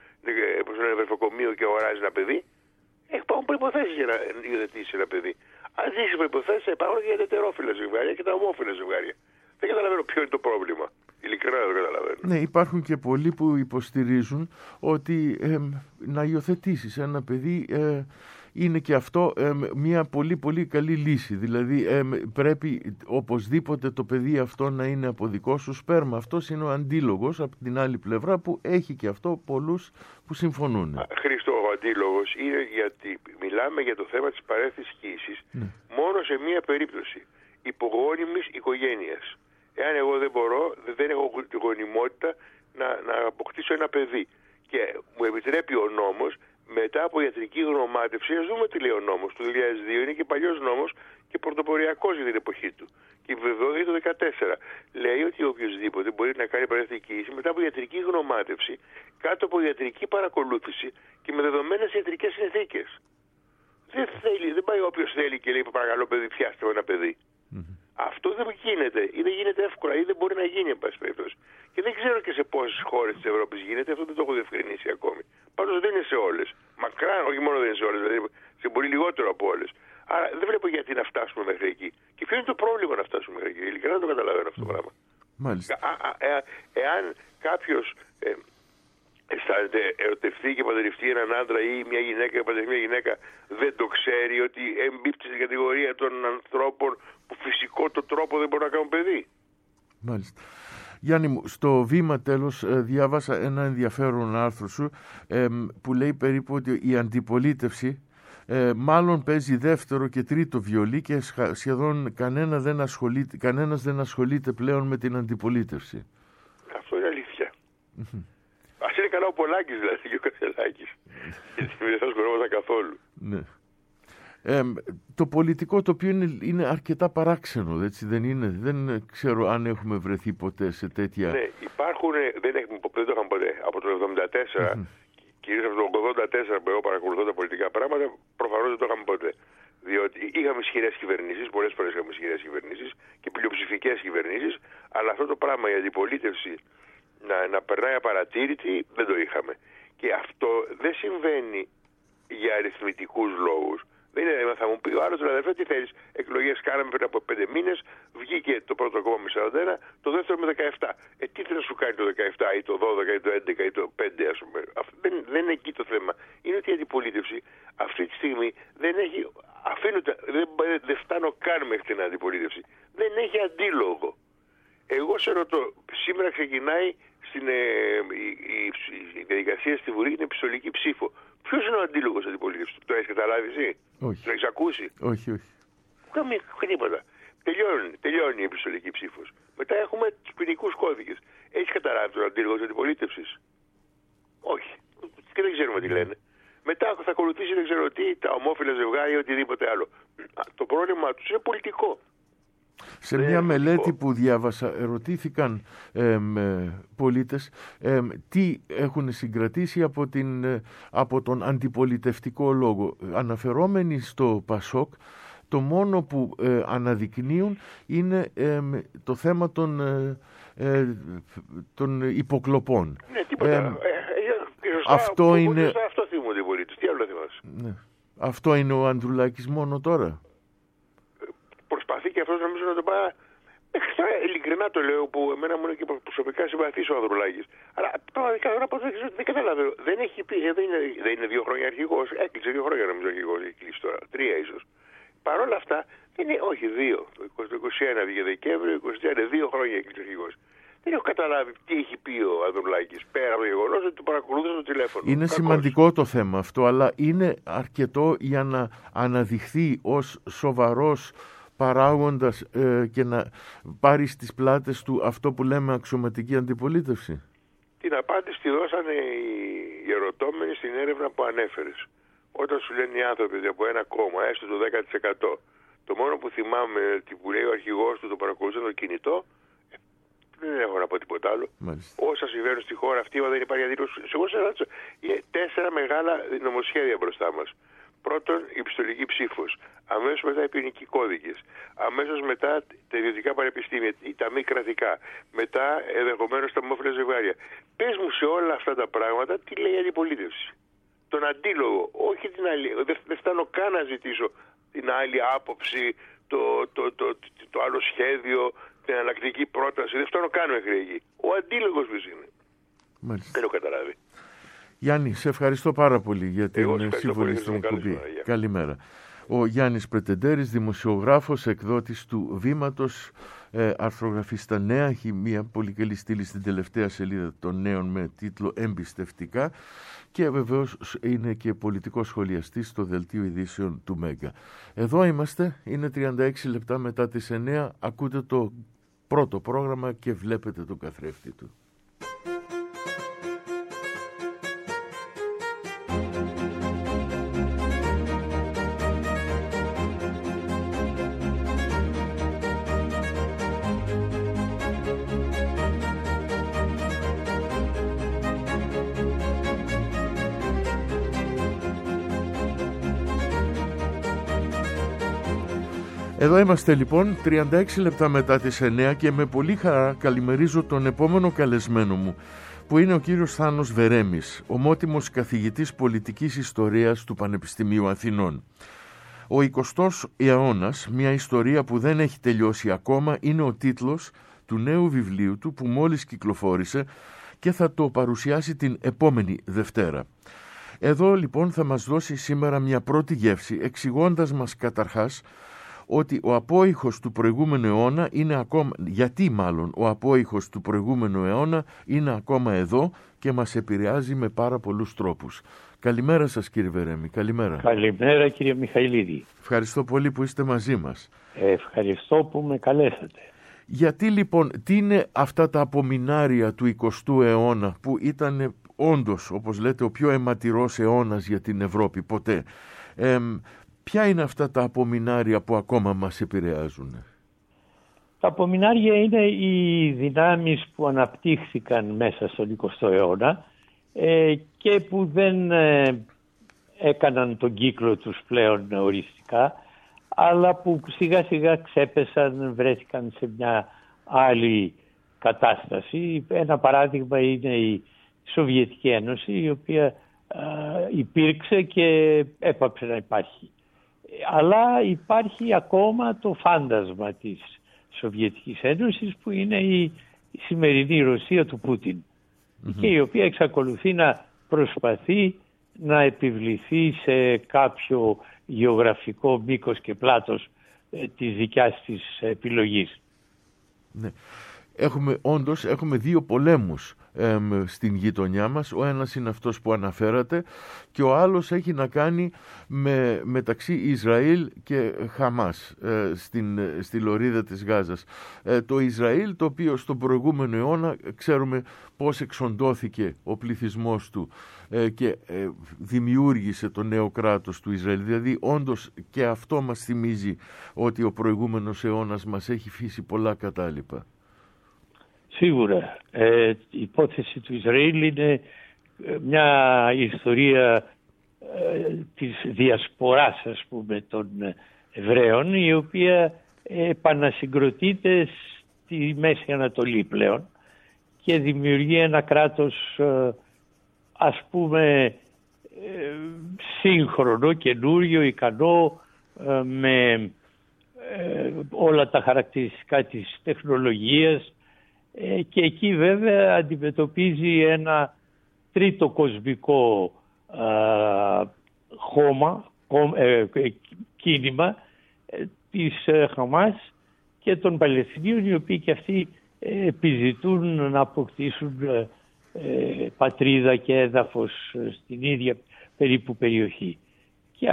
ένα βρεφοκομείο και αγοράζει ένα παιδί. Υπάρχουν προϋποθέσεις για να υιοθετήσει ένα παιδί. Αν δείξει προϋποθέσεις, θα υπάρχουν και για τα ετερόφιλα ζευγάρια και τα ομόφιλα ζευγάρια. Δεν καταλαβαίνω ποιο είναι το πρόβλημα. Ειλικρινά δεν το καταλαβαίνω. Ναι, υπάρχουν και πολλοί που υποστηρίζουν ότι να υιοθετήσεις ένα παιδί είναι και αυτό μια πολύ πολύ καλή λύση. Δηλαδή πρέπει οπωσδήποτε το παιδί αυτό να είναι από δικό σου σπέρμα. Αυτός είναι ο αντίλογος από την άλλη πλευρά που έχει και αυτό πολλούς που συμφωνούν. Χρήστο, ο αντίλογος είναι γιατί μιλάμε για το θέμα της παρένθετης κοίησης μόνο σε μία περίπτωση υπογόνιμης οικογένειας. Εάν εγώ δεν έχω γονιμότητα να αποκτήσω ένα παιδί και μου επιτρέπει ο νόμος μετά από ιατρική γνωμάτευση, ας δούμε τι λέει ο νόμος του 2002, είναι και παλιός νόμος και πρωτοποριακός για την εποχή του. Και βεβαιώθηκε το 2014. Λέει ότι οποιοδήποτε μπορεί να κάνει παρέθρική κοίηση μετά από ιατρική γνωμάτευση, κάτω από ιατρική παρακολούθηση και με δεδομένες ιατρικές συνθήκες. Δεν πάει όποιος θέλει και λέει παρακαλώ παιδί, πιάστε ένα παιδί. Αυτό δεν γίνεται ή δεν γίνεται εύκολα ή δεν μπορεί να γίνει εν πάση περιπτώσει. Και δεν ξέρω και σε πόσες χώρες της Ευρώπης γίνεται, αυτό δεν το έχω διευκρινίσει ακόμη. Πάντως δεν είναι σε όλες. Μακράν, όχι μόνο δεν είναι σε όλες, δηλαδή σε πολύ λιγότερο από όλες. Άρα δεν βλέπω γιατί να φτάσουμε μέχρι εκεί. Και ποιο είναι το πρόβλημα να φτάσουμε μέχρι εκεί. Ειλικρινά δεν το καταλαβαίνω αυτό το πράγμα. Μάλιστα. Εάν κάποιος αισθάνεται ερωτευτεί και παντρευτεί έναν άντρα ή μια γυναίκα και παντρευτεί μια γυναίκα, δεν το ξέρει ότι εμπίπτει στην κατηγορία των ανθρώπων που φυσικό το τρόπο δεν μπορούν να κάνουν παιδί. Μάλιστα. Γιάννη μου, στο βήμα τέλος διάβασα ένα ενδιαφέρον άρθρο σου που λέει περίπου ότι η αντιπολίτευση μάλλον παίζει δεύτερο και τρίτο βιολί και σχεδόν κανένας δεν ασχολείται πλέον με την αντιπολίτευση. Αυτό είναι αλήθεια. Ας είναι καλά ο Πολάκης δηλαδή και ο Κασελάκης. Γιατί δεν θα σκορόμασταν καθόλου. Ναι. Το πολιτικό τοπίο είναι αρκετά παράξενο, έτσι δεν είναι? Δεν ξέρω αν έχουμε βρεθεί ποτέ σε τέτοια... Ναι, υπάρχουν, δεν το είχαμε ποτέ. Από το 1974, κυρίως από το 1984 που εγώ παρακολουθώ τα πολιτικά πράγματα, προφανώς δεν το είχαμε ποτέ. Διότι είχαμε ισχυρές κυβερνήσεις, πολλές φορές είχαμε ισχυρές κυβερνήσεις και πλειοψηφικές κυβερνήσεις, αλλά αυτό το πράγμα, η αντιπολίτευση να περνάει απαρατήρητη, δεν το είχαμε. Και αυτό δεν συμβαίνει για αριθμητικούς λόγους. Δεν είναι, θα μου πει ο άλλος, δηλαδή, τι θέλεις, εκλογές κάναμε πριν από 5 μήνες, βγήκε το πρώτο κόμμα με 41, το δεύτερο με 17. Τι θέλει να σου κάνει το 17 ή το 12 ή το 11 ή το 5, ας πούμε. Δεν είναι εκεί το θέμα. Είναι ότι η αντιπολίτευση αυτή τη στιγμή δεν έχει, δεν φτάνω καν μέχρι την αντιπολίτευση. Δεν έχει αντίλογο. Εγώ σε ρωτώ, σήμερα ξεκινάει η διαδικασία στη Βουλή για την επιστολική ψήφο. Ποιος είναι ο αντίλογος της αντιπολίτευσης? Το έχεις καταλάβει εσύ? Όχι. Το έχεις ακούσει? Όχι. Καμία τίποτα. Τελειώνει η επιστολική ψήφος. Μετά έχουμε τους ποινικούς κώδικες. Έχεις καταλάβει τον αντίλογο της αντιπολίτευσης? Όχι. Και δεν ξέρουμε τι λένε. Μετά θα ακολουθήσει δεν ξέρω τι, τα ομόφυλα ζευγάρια ή οτιδήποτε άλλο. Το πρόβλημα τους είναι πολιτικό. Σε μια μελέτη που διάβασα ερωτήθηκαν πολίτες τι έχουν συγκρατήσει από τον αντιπολιτευτικό λόγο. Αναφερόμενοι στο ΠΑΣΟΚ, το μόνο που αναδεικνύουν είναι το θέμα των υποκλοπών. Ναι, τίποτα. Αυτό είναι... Αυτό θυμούνται οι πολίτες. Τι άλλο θυμάσαι? Ναι. Αυτό είναι ο Ανδρουλάκης μόνο τώρα? Προσπαθεί και αυτός νομίζω να το πάει. Ειλικρινά το λέω, που εμένα μου είναι και προσωπικά συμπαθής ο Ανδρουλάκης. Αλλά πραγματικά δεν καταλαβαίνω. Δεν έχει πει, δεν είναι 2 χρόνια αρχηγός. Έκλεισε 2 χρόνια νομίζω αρχηγός. Έχει κλείσει τώρα. 3 ίσως. Παρ' όλα αυτά, όχι 2. Το 21 βγήκε Δεκέμβριο, 22 χρόνια έκλεισε αρχηγός. Δεν έχω καταλάβει τι έχει πει ο Ανδρουλάκης πέρα από το γεγονός ότι το παρακολούθησα στο τηλέφωνο. Είναι σημαντικό το θέμα αυτό, αλλά είναι αρκετό για να αναδειχθεί ως σοβαρός παράγοντας και να πάρει στις πλάτες του αυτό που λέμε αξιωματική αντιπολίτευση? Την απάντηση τη δώσανε οι ερωτώμενοι στην έρευνα που ανέφερες. Όταν σου λένε οι άνθρωποι ότι από ένα κόμμα, έστω το 10%, το μόνο που θυμάμαι που λέει ο αρχηγός του το παρακολουθεί το κινητό, δεν έχω να πω τίποτα άλλο. Μάλιστα. Όσα συμβαίνουν στη χώρα αυτή, δεν υπάρχει αντίλογο. Είναι 4 μεγάλα νομοσχέδια μπροστά μας. Πρώτον, η επιστολική ψήφος. Αμέσως μετά οι ποινικοί κώδικες. Αμέσως μετά τα ιδιωτικά πανεπιστήμια ή τα μη κρατικά. Μετά ενδεχομένως τα ομόφυλα ζευγάρια. Πες μου σε όλα αυτά τα πράγματα τι λέει η αντιπολίτευση. Τον αντίλογο, όχι την άλλη. Δεν φτάνω καν να ζητήσω την άλλη άποψη, το άλλο σχέδιο, την εναλλακτική πρόταση. Δεν φτάνω καν μέχρι εκεί. Ο αντίλογος ποιος είναι? Μάλιστα. Δεν έχω καταλάβει. Γιάννη, σε ευχαριστώ πάρα πολύ για την συμβολή στην εκπομπή. Καλημέρα. Ο Γιάννης Πρετεντέρης, δημοσιογράφος, εκδότης του Βήματος, αρθρογραφεί στα Νέα, έχει μια πολύ καλή στήλη στην τελευταία σελίδα των Νέων με τίτλο «Εμπιστευτικά» και βεβαίως είναι και πολιτικός σχολιαστής στο Δελτίο Ειδήσεων του Μέγκα. Εδώ είμαστε, είναι 36 λεπτά μετά τις 9, ακούτε το πρώτο πρόγραμμα και βλέπετε τον καθρέφτη του. Εδώ είμαστε λοιπόν 36 λεπτά μετά τις 9 και με πολύ χαρά καλημερίζω τον επόμενο καλεσμένο μου, που είναι ο κύριος Θάνος Βερέμης, ομότιμος καθηγητής πολιτικής ιστορίας του Πανεπιστημίου Αθηνών. Ο 20ος αιώνας, μια ιστορία που δεν έχει τελειώσει ακόμα, είναι ο τίτλος του νέου βιβλίου του που μόλις κυκλοφόρησε και θα το παρουσιάσει την επόμενη Δευτέρα. Εδώ λοιπόν θα μας δώσει σήμερα μια πρώτη γεύση, εξηγώντας μας καταρχάς ότι ο απόϊχος του προηγούμενου αιώνα είναι ακόμα, γιατί μάλλον ο απόϊχος του προηγούμενου αιώνα είναι ακόμα εδώ και μας επηρεάζει με πάρα πολλούς τρόπους. Καλημέρα σας κύριε Βερέμη, καλημέρα. Καλημέρα κύριε Μιχαηλίδη. Ευχαριστώ πολύ που είστε μαζί μας. Ευχαριστώ που με καλέσατε. Γιατί λοιπόν, τι είναι αυτά τα απομεινάρια του 20ου αιώνα που ήταν όντως, όπως λέτε, ο πιο αιματηρός αιώνας για την Ευρώπη ποτέ. Ποια είναι αυτά τα απομεινάρια που ακόμα μας επηρεάζουν? Τα απομεινάρια είναι οι δυνάμεις που αναπτύχθηκαν μέσα στον 20ο αιώνα και που δεν έκαναν τον κύκλο τους πλέον οριστικά, αλλά που σιγά σιγά ξέπεσαν, βρέθηκαν σε μια άλλη κατάσταση. Ένα παράδειγμα είναι η Σοβιετική Ένωση, η οποία υπήρξε και έπαψε να υπάρχει. Αλλά υπάρχει ακόμα το φάντασμα της Σοβιετικής Ένωσης, που είναι η σημερινή Ρωσία του Πούτιν, και η οποία εξακολουθεί να προσπαθεί να επιβληθεί σε κάποιο γεωγραφικό μήκος και πλάτος της δικιάς της επιλογής. Ναι. Έχουμε δύο πολέμους στην γειτονιά μας. Ο ένας είναι αυτός που αναφέρατε και ο άλλος έχει να κάνει μεταξύ Ισραήλ και Χαμάς στη λωρίδα της Γάζας. Το Ισραήλ, το οποίο στον προηγούμενο αιώνα ξέρουμε πώς εξοντώθηκε ο πληθυσμός του και δημιούργησε το νέο κράτος του Ισραήλ. Δηλαδή όντως και αυτό μας θυμίζει ότι ο προηγούμενος αιώνας μας έχει φύσει πολλά κατάλοιπα. Σίγουρα. Η υπόθεση του Ισραήλ είναι μια ιστορία της διασποράς, ας πούμε, των Εβραίων, η οποία επανασυγκροτείται στη Μέση Ανατολή πλέον και δημιουργεί ένα κράτος, ας πούμε, σύγχρονο, καινούριο, ικανό, με όλα τα χαρακτηριστικά της τεχνολογίας, και εκεί βέβαια αντιμετωπίζει ένα τρίτο κοσμικό κίνημα της Χαμάς και των Παλαιστινίων, οι οποίοι και αυτοί επιζητούν να αποκτήσουν πατρίδα και έδαφος στην ίδια περίπου περιοχή. Και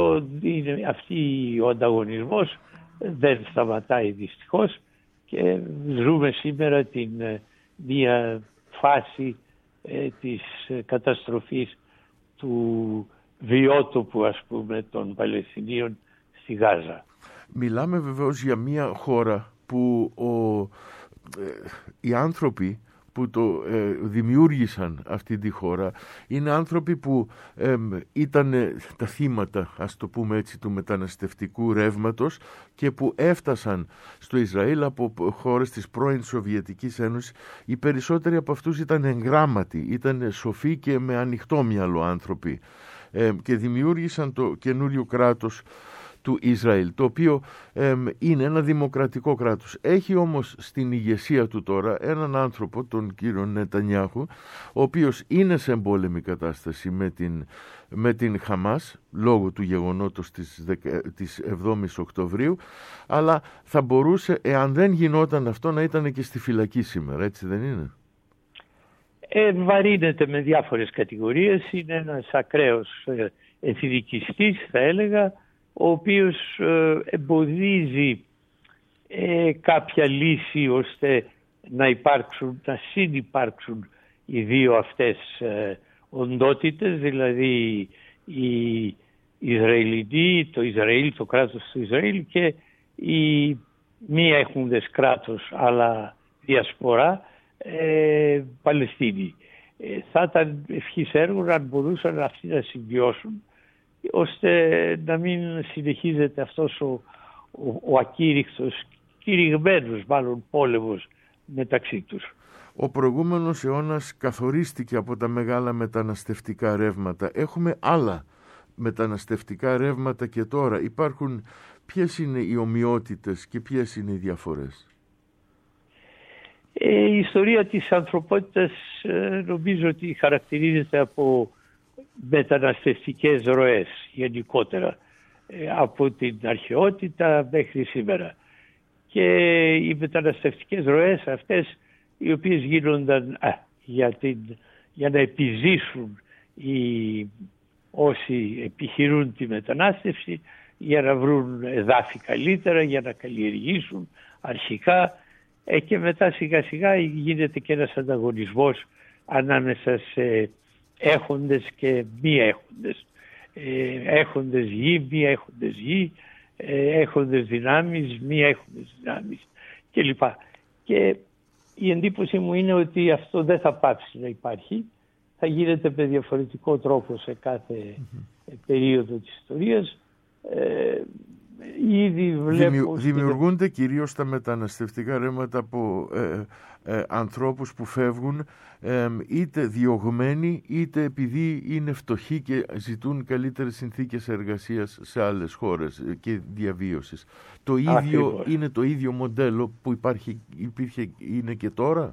ο ανταγωνισμός δεν σταματάει δυστυχώς και ζούμε σήμερα μία φάση της καταστροφής του βιότοπου, ας πούμε, των Παλαιστινίων στη Γάζα. Μιλάμε βεβαίως για μία χώρα που οι άνθρωποι που δημιούργησαν αυτή τη χώρα είναι άνθρωποι που ήταν τα θύματα, ας το πούμε έτσι, του μεταναστευτικού ρεύματος και που έφτασαν στο Ισραήλ από χώρες της πρώην Σοβιετικής Ένωσης. Οι περισσότεροι από αυτούς ήταν εγγράμματοι, ήταν σοφοί και με ανοιχτό μυαλό άνθρωποι και δημιούργησαν το καινούριο κράτος του Ισραήλ, το οποίο είναι ένα δημοκρατικό κράτος. Έχει όμως στην ηγεσία του τώρα έναν άνθρωπο, τον κύριο Νετανιάχου, ο οποίος είναι σε εμπόλεμη κατάσταση με την Χαμάς λόγω του γεγονότος της 7ης Οκτωβρίου, αλλά θα μπορούσε, εάν δεν γινόταν αυτό, να ήταν και στη φυλακή σήμερα, έτσι δεν είναι? Βαρύνεται με διάφορες κατηγορίες. Είναι ένας ακραίος εθνικιστής, θα έλεγα, ο οποίος εμποδίζει κάποια λύση ώστε να συνυπάρξουν οι δύο αυτές οντότητες, δηλαδή η Ισραηλινή, το Ισραήλ, το κράτος του Ισραήλ, και οι μη έχοντες κράτος αλλά διασπορά Παλαιστίνη. Θα ήταν ευχής έργο αν μπορούσαν αυτοί να συμβιώσουν, ώστε να μην συνεχίζεται αυτός ο ακήρυκτος, κηρυγμένος μάλλον πόλεμος μεταξύ τους. Ο προηγούμενος αιώνας καθορίστηκε από τα μεγάλα μεταναστευτικά ρεύματα. Έχουμε άλλα μεταναστευτικά ρεύματα και τώρα. Ποιες είναι οι ομοιότητες και ποιες είναι οι διαφορές? Η ιστορία της ανθρωπότητας νομίζω ότι χαρακτηρίζεται από μεταναστευτικές ροές γενικότερα, από την αρχαιότητα μέχρι σήμερα. Και οι μεταναστευτικές ροές αυτές, οι οποίες γίνονταν για να επιζήσουν όσοι επιχειρούν τη μετανάστευση, για να βρουν εδάφη καλύτερα, για να καλλιεργήσουν αρχικά, και μετά σιγά σιγά γίνεται και ένας ανταγωνισμός ανάμεσα σε έχοντες και μη έχοντες. Έχοντες γη, μη έχοντες γη, έχοντες δυνάμεις, μη έχοντες δυνάμεις κλπ. Και η εντύπωση μου είναι ότι αυτό δεν θα πάψει να υπάρχει. Θα γίνεται με διαφορετικό τρόπο σε κάθε περίοδο της ιστορίας. Ήδη δημιουργούνται κυρίως τα μεταναστευτικά ρεύματα από ανθρώπους που φεύγουν είτε διωγμένοι είτε επειδή είναι φτωχοί και ζητούν καλύτερες συνθήκες εργασίας σε άλλες χώρες και διαβίωσης. Το ίδιο είναι το ίδιο μοντέλο που είναι και τώρα?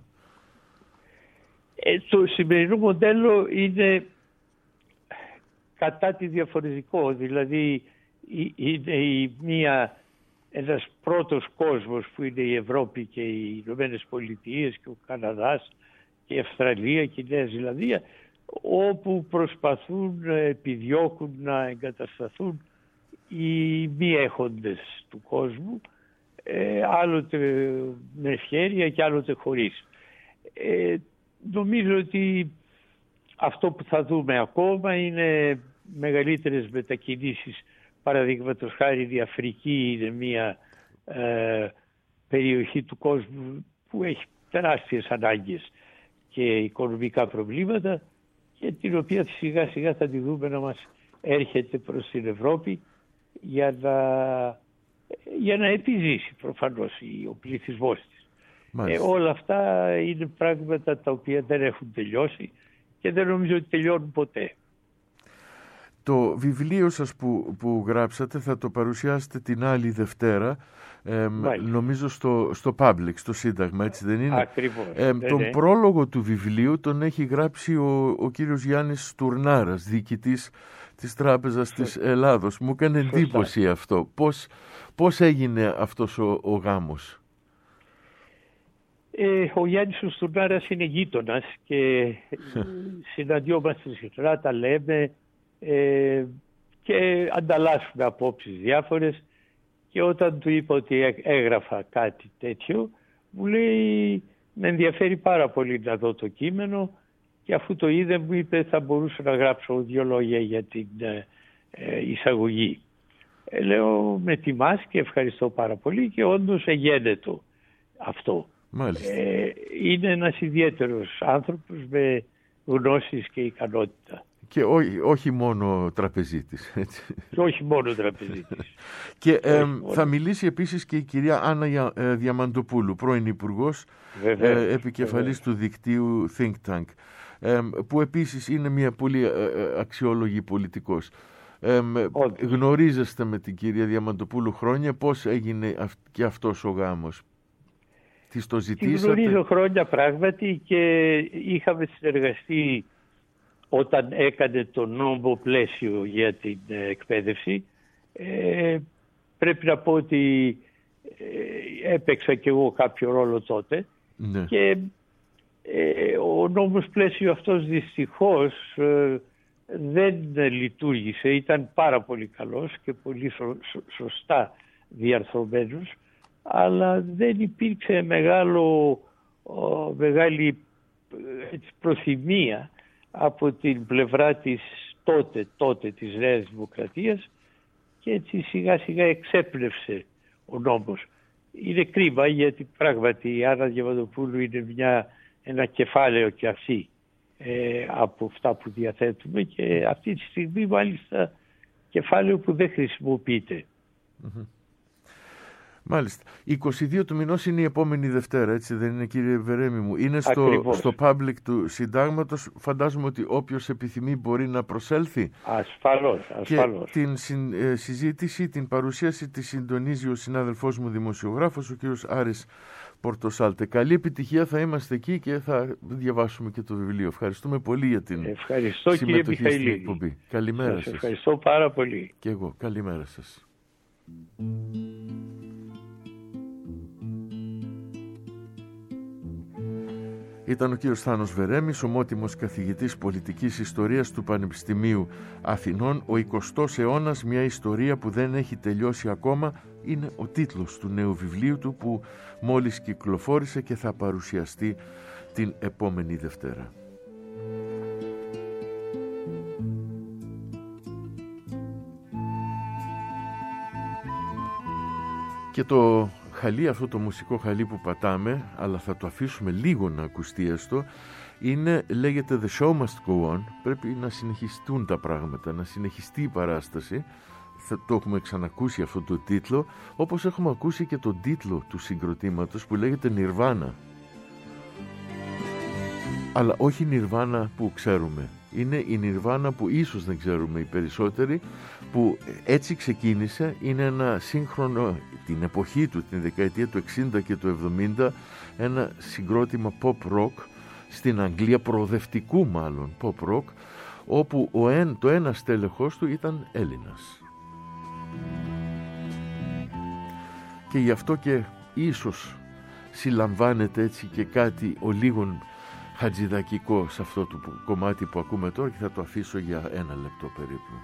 Το σημερινό μοντέλο είναι κατά τη διαφορετικό, δηλαδή είναι ένας πρώτος κόσμος που είναι η Ευρώπη και οι Ηνωμένες Πολιτείες και ο Καναδάς και η Αυστραλία και η Νέα Ζηλανδία, όπου προσπαθούν, επιδιώκουν να εγκατασταθούν οι μη έχοντες του κόσμου, άλλοτε με ευχέρεια και άλλοτε χωρίς. Νομίζω ότι αυτό που θα δούμε ακόμα είναι μεγαλύτερες μετακινήσεις. Παραδείγματος χάρη η Αφρική είναι μια περιοχή του κόσμου που έχει τεράστιες ανάγκες και οικονομικά προβλήματα και την οποία σιγά σιγά θα τη δούμε να μας έρχεται προς την Ευρώπη για να επιζήσει προφανώς ο πληθυσμός της. Όλα αυτά είναι πράγματα τα οποία δεν έχουν τελειώσει και δεν νομίζω ότι τελειώνουν ποτέ. Το βιβλίο σας που γράψατε θα το παρουσιάσετε την άλλη Δευτέρα, νομίζω στο Public, στο Σύνταγμα, έτσι δεν είναι? Ακριβώς. Τον πρόλογο του βιβλίου τον έχει γράψει ο κύριος Γιάννης Στουρνάρας, διοικητής της Τράπεζας της Ελλάδος. Μου έκανε εντύπωση αυτό. Πώς έγινε αυτός ο γάμος? Ο Γιάννης Στουρνάρας είναι γείτονας και συναντιόμαστε συχνά, τα λέμε και ανταλλάσσουμε απόψεις διάφορες, και όταν του είπα ότι έγραφα κάτι τέτοιο, μου λέει με ενδιαφέρει πάρα πολύ να δω το κείμενο, και αφού το είδε μου είπε θα μπορούσα να γράψω 2 λόγια για την εισαγωγή. Λέω με τιμάς και ευχαριστώ πάρα πολύ, και όντως εγένετο αυτό. Είναι ένας ιδιαίτερος άνθρωπος με γνώσεις και ικανότητα. Και όχι μόνο τραπεζίτης. Έτσι. Και όχι μόνο τραπεζίτης. Και θα μιλήσει επίσης και η κυρία Άννα Διαμαντοπούλου, πρώην Υπουργός, επικεφαλής του δικτύου Think Tank, που επίσης είναι μια πολύ αξιόλογη πολιτικός. Γνωρίζεστε με την κυρία Διαμαντοπούλου χρόνια. Πώς έγινε και αυτός ο γάμος? Της το ζητήσατε? Την γνωρίζω χρόνια πράγματι και είχαμε συνεργαστεί όταν έκανε το νόμο πλαίσιο για την εκπαίδευση. Πρέπει να πω ότι έπαιξα και εγώ κάποιο ρόλο τότε. Ναι. Και ο νόμος πλαίσιο αυτός δυστυχώς δεν λειτουργήσε. Ήταν πάρα πολύ καλός και πολύ σωστά διαρθρωμένος, αλλά δεν υπήρξε μεγάλη προθυμία από την πλευρά της τότε της Νέας Δημοκρατίας, και έτσι σιγά σιγά εξέπνευσε ο νόμος. Είναι κρίμα, γιατί πράγματι η Άννα Διαμαντοπούλου είναι ένα κεφάλαιο και αυτή από αυτά που διαθέτουμε, και αυτή τη στιγμή μάλιστα κεφάλαιο που δεν χρησιμοποιείται. Μάλιστα. 22 του μηνός είναι η επόμενη Δευτέρα, έτσι δεν είναι, κύριε Βερέμη μου? Είναι στο public του Συντάγματος. Φαντάζομαι ότι όποιος επιθυμεί μπορεί να προσέλθει. Ασφαλώς. Και την συζήτηση, την παρουσίαση τη συντονίζει ο συνάδελφός μου δημοσιογράφος, ο κύριος Άρης Πορτοσάλτε. Καλή επιτυχία, θα είμαστε εκεί και θα διαβάσουμε και το βιβλίο. Ευχαριστούμε πολύ για την συμμετοχή στην εκπομπή. Καλημέρα σας. Ευχαριστώ πάρα πολύ. Και εγώ. Καλημέρα σας. Ήταν ο κύριος Θάνος Βερέμης, ομότιμος καθηγητής πολιτικής ιστορίας του Πανεπιστημίου Αθηνών. Ο 20ος αιώνας, μια ιστορία που δεν έχει τελειώσει ακόμα, είναι ο τίτλος του νέου βιβλίου του που μόλις κυκλοφόρησε και θα παρουσιαστεί την επόμενη Δευτέρα. Και το χαλί, αυτό το μουσικό χαλί που πατάμε, αλλά θα το αφήσουμε λίγο να ακουστεί έστω, λέγεται The Show Must Go On. Πρέπει να συνεχιστούν τα πράγματα, να συνεχιστεί η παράσταση. Το έχουμε ξανακούσει αυτό το τίτλο, όπως έχουμε ακούσει και τον τίτλο του συγκροτήματος που λέγεται Nirvana. Αλλά όχι Nirvana που ξέρουμε. Είναι η Nirvana που ίσως δεν ξέρουμε οι περισσότεροι, που έτσι ξεκίνησε. Είναι ένα σύγχρονο, την εποχή του, την δεκαετία του 60 και του 70, ένα συγκρότημα pop rock στην Αγγλία, προοδευτικού μάλλον pop rock, όπου το ένα στέλεχος του ήταν Έλληνας. Και γι' αυτό και ίσως συλλαμβάνεται έτσι και κάτι ο λίγων χατζηδακικό σε αυτό το κομμάτι που ακούμε τώρα, και θα το αφήσω για 1 λεπτό περίπου.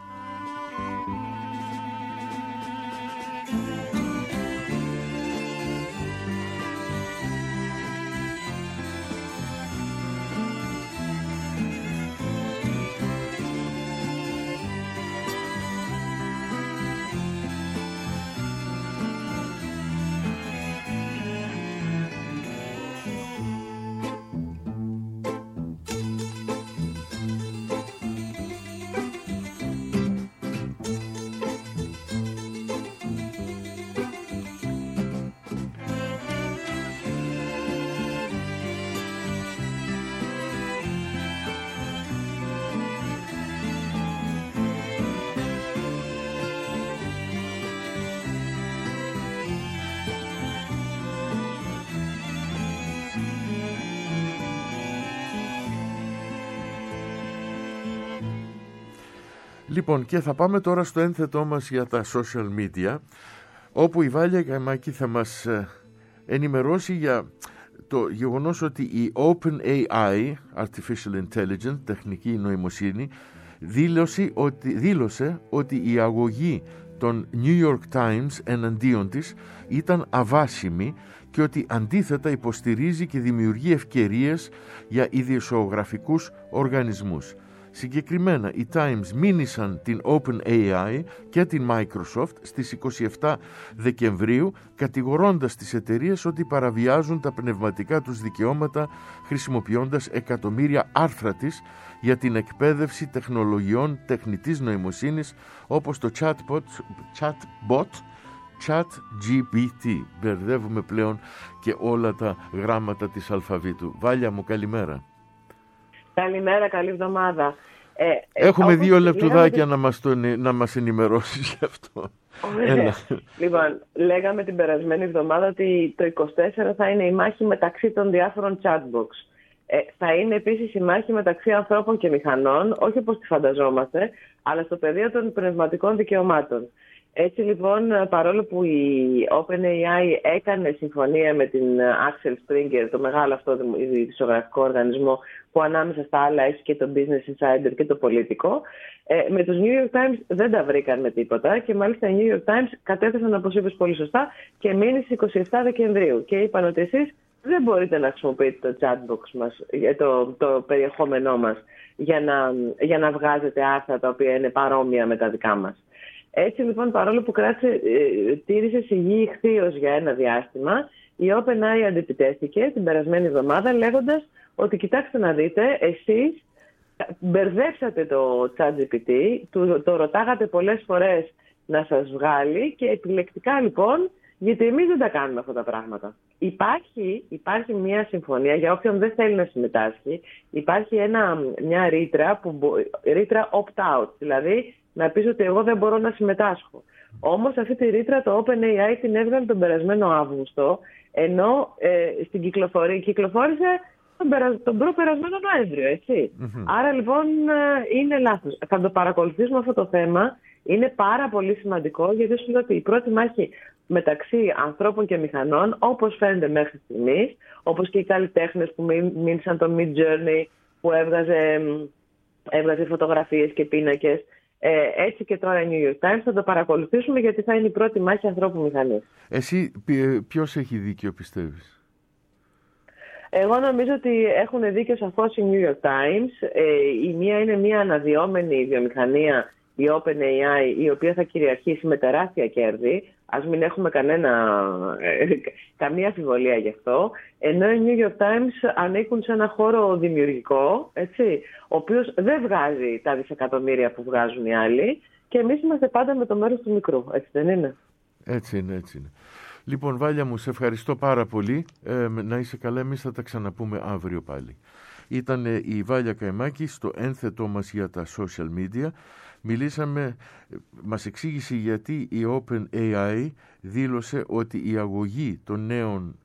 Λοιπόν, και θα πάμε τώρα στο ένθετό μας για τα social media, όπου η Βάλια Γαμάκη θα μας ενημερώσει για το γεγονός ότι η OpenAI, Artificial Intelligence, τεχνική νοημοσύνη, δήλωσε ότι η αγωγή των New York Times εναντίον της ήταν αβάσιμη και ότι αντίθετα υποστηρίζει και δημιουργεί ευκαιρίες για ειδησιογραφικούς οργανισμούς. Συγκεκριμένα, οι Times μήνυσαν την OpenAI και την Microsoft στις 27 Δεκεμβρίου, κατηγορώντας τις εταιρείες ότι παραβιάζουν τα πνευματικά τους δικαιώματα χρησιμοποιώντας εκατομμύρια άρθρα της για την εκπαίδευση τεχνολογιών τεχνητής νοημοσύνης όπως το chatbot ChatGPT. Μπερδεύουμε πλέον και όλα τα γράμματα της αλφαβήτου. Βάλια μου, καλημέρα. Καλημέρα, καλή εβδομάδα. Έχουμε 2 λεπτουδάκια να μας ενημερώσεις γι' αυτό. Λοιπόν, λέγαμε την περασμένη εβδομάδα ότι το 24 θα είναι η μάχη μεταξύ των διάφορων chatbox. Θα είναι επίσης η μάχη μεταξύ ανθρώπων και μηχανών, όχι όπως τη φανταζόμαστε, αλλά στο πεδίο των πνευματικών δικαιωμάτων. Έτσι λοιπόν, παρόλο που η OpenAI έκανε συμφωνία με την Axel Springer, το μεγάλο αυτό ειδησιογραφικό οργανισμό που ανάμεσα στα άλλα έχει και το Business Insider και το Πολιτικό, με τους New York Times δεν τα βρήκαν με τίποτα και μάλιστα οι New York Times κατέθεσαν, όπως είπες πολύ σωστά, και μήνυση 27 Δεκεμβρίου και είπαν ότι εσείς δεν μπορείτε να χρησιμοποιείτε το chatbox μας, το περιεχόμενό μας για να βγάζετε άρθρα τα οποία είναι παρόμοια με τα δικά μας. Έτσι λοιπόν, παρόλο που τήρησε σιγή ηχθείως για ένα διάστημα, η OpenAI αντιπιτέθηκε την περασμένη εβδομάδα λέγοντας ότι κοιτάξτε να δείτε, εσείς μπερδέψατε το ChatGPT, το ρωτάγατε πολλές φορές να σας βγάλει και επιλεκτικά λοιπόν γιατί εμείς δεν τα κάνουμε αυτά τα πράγματα. Υπάρχει μια συμφωνία για όποιον δεν θέλει να συμμετάσχει. Υπάρχει μια ρήτρα opt-out, δηλαδή να πεις ότι εγώ δεν μπορώ να συμμετάσχω. Όμως αυτή τη ρήτρα το OpenAI την έβγαλε τον περασμένο Αύγουστο, ενώ στην κυκλοφόρησε τον προπερασμένο Νοέμβριο, έτσι. Άρα λοιπόν είναι λάθος. Θα το παρακολουθήσουμε αυτό το θέμα. Είναι πάρα πολύ σημαντικό, γιατί σου λέω ότι η πρώτη μάχη μεταξύ ανθρώπων και μηχανών, όπως φαίνεται μέχρι στιγμής, όπως και οι καλλιτέχνες που μίλησαν το Mid Journey, που έβγαζε φωτογραφίες και πίνακες, έτσι και τώρα η New York Times, θα το παρακολουθήσουμε, γιατί θα είναι η πρώτη μάχη ανθρώπου μηχανής. Εσύ ποιος έχει δίκιο, πιστεύεις? Εγώ νομίζω ότι έχουν δίκιο σαφώς η New York Times. Η μία είναι μια αναδυόμενη βιομηχανία, η OpenAI, η οποία θα κυριαρχήσει με τεράστια κέρδη. Ας μην έχουμε καμία αμφιβολία γι' αυτό. Ενώ οι New York Times ανήκουν σε ένα χώρο δημιουργικό, έτσι, ο οποίος δεν βγάζει τα δισεκατομμύρια που βγάζουν οι άλλοι, και εμείς είμαστε πάντα με το μέρος του μικρού, έτσι δεν είναι? Έτσι είναι. Λοιπόν, Βάλια μου, σε ευχαριστώ πάρα πολύ. Να είσαι καλά, εμείς θα τα ξαναπούμε αύριο πάλι. Ήταν η Βάλια Καϊμάκη στο ένθετό μας για τα social media. Μας εξήγησε γιατί η OpenAI δήλωσε ότι η αγωγή των νέων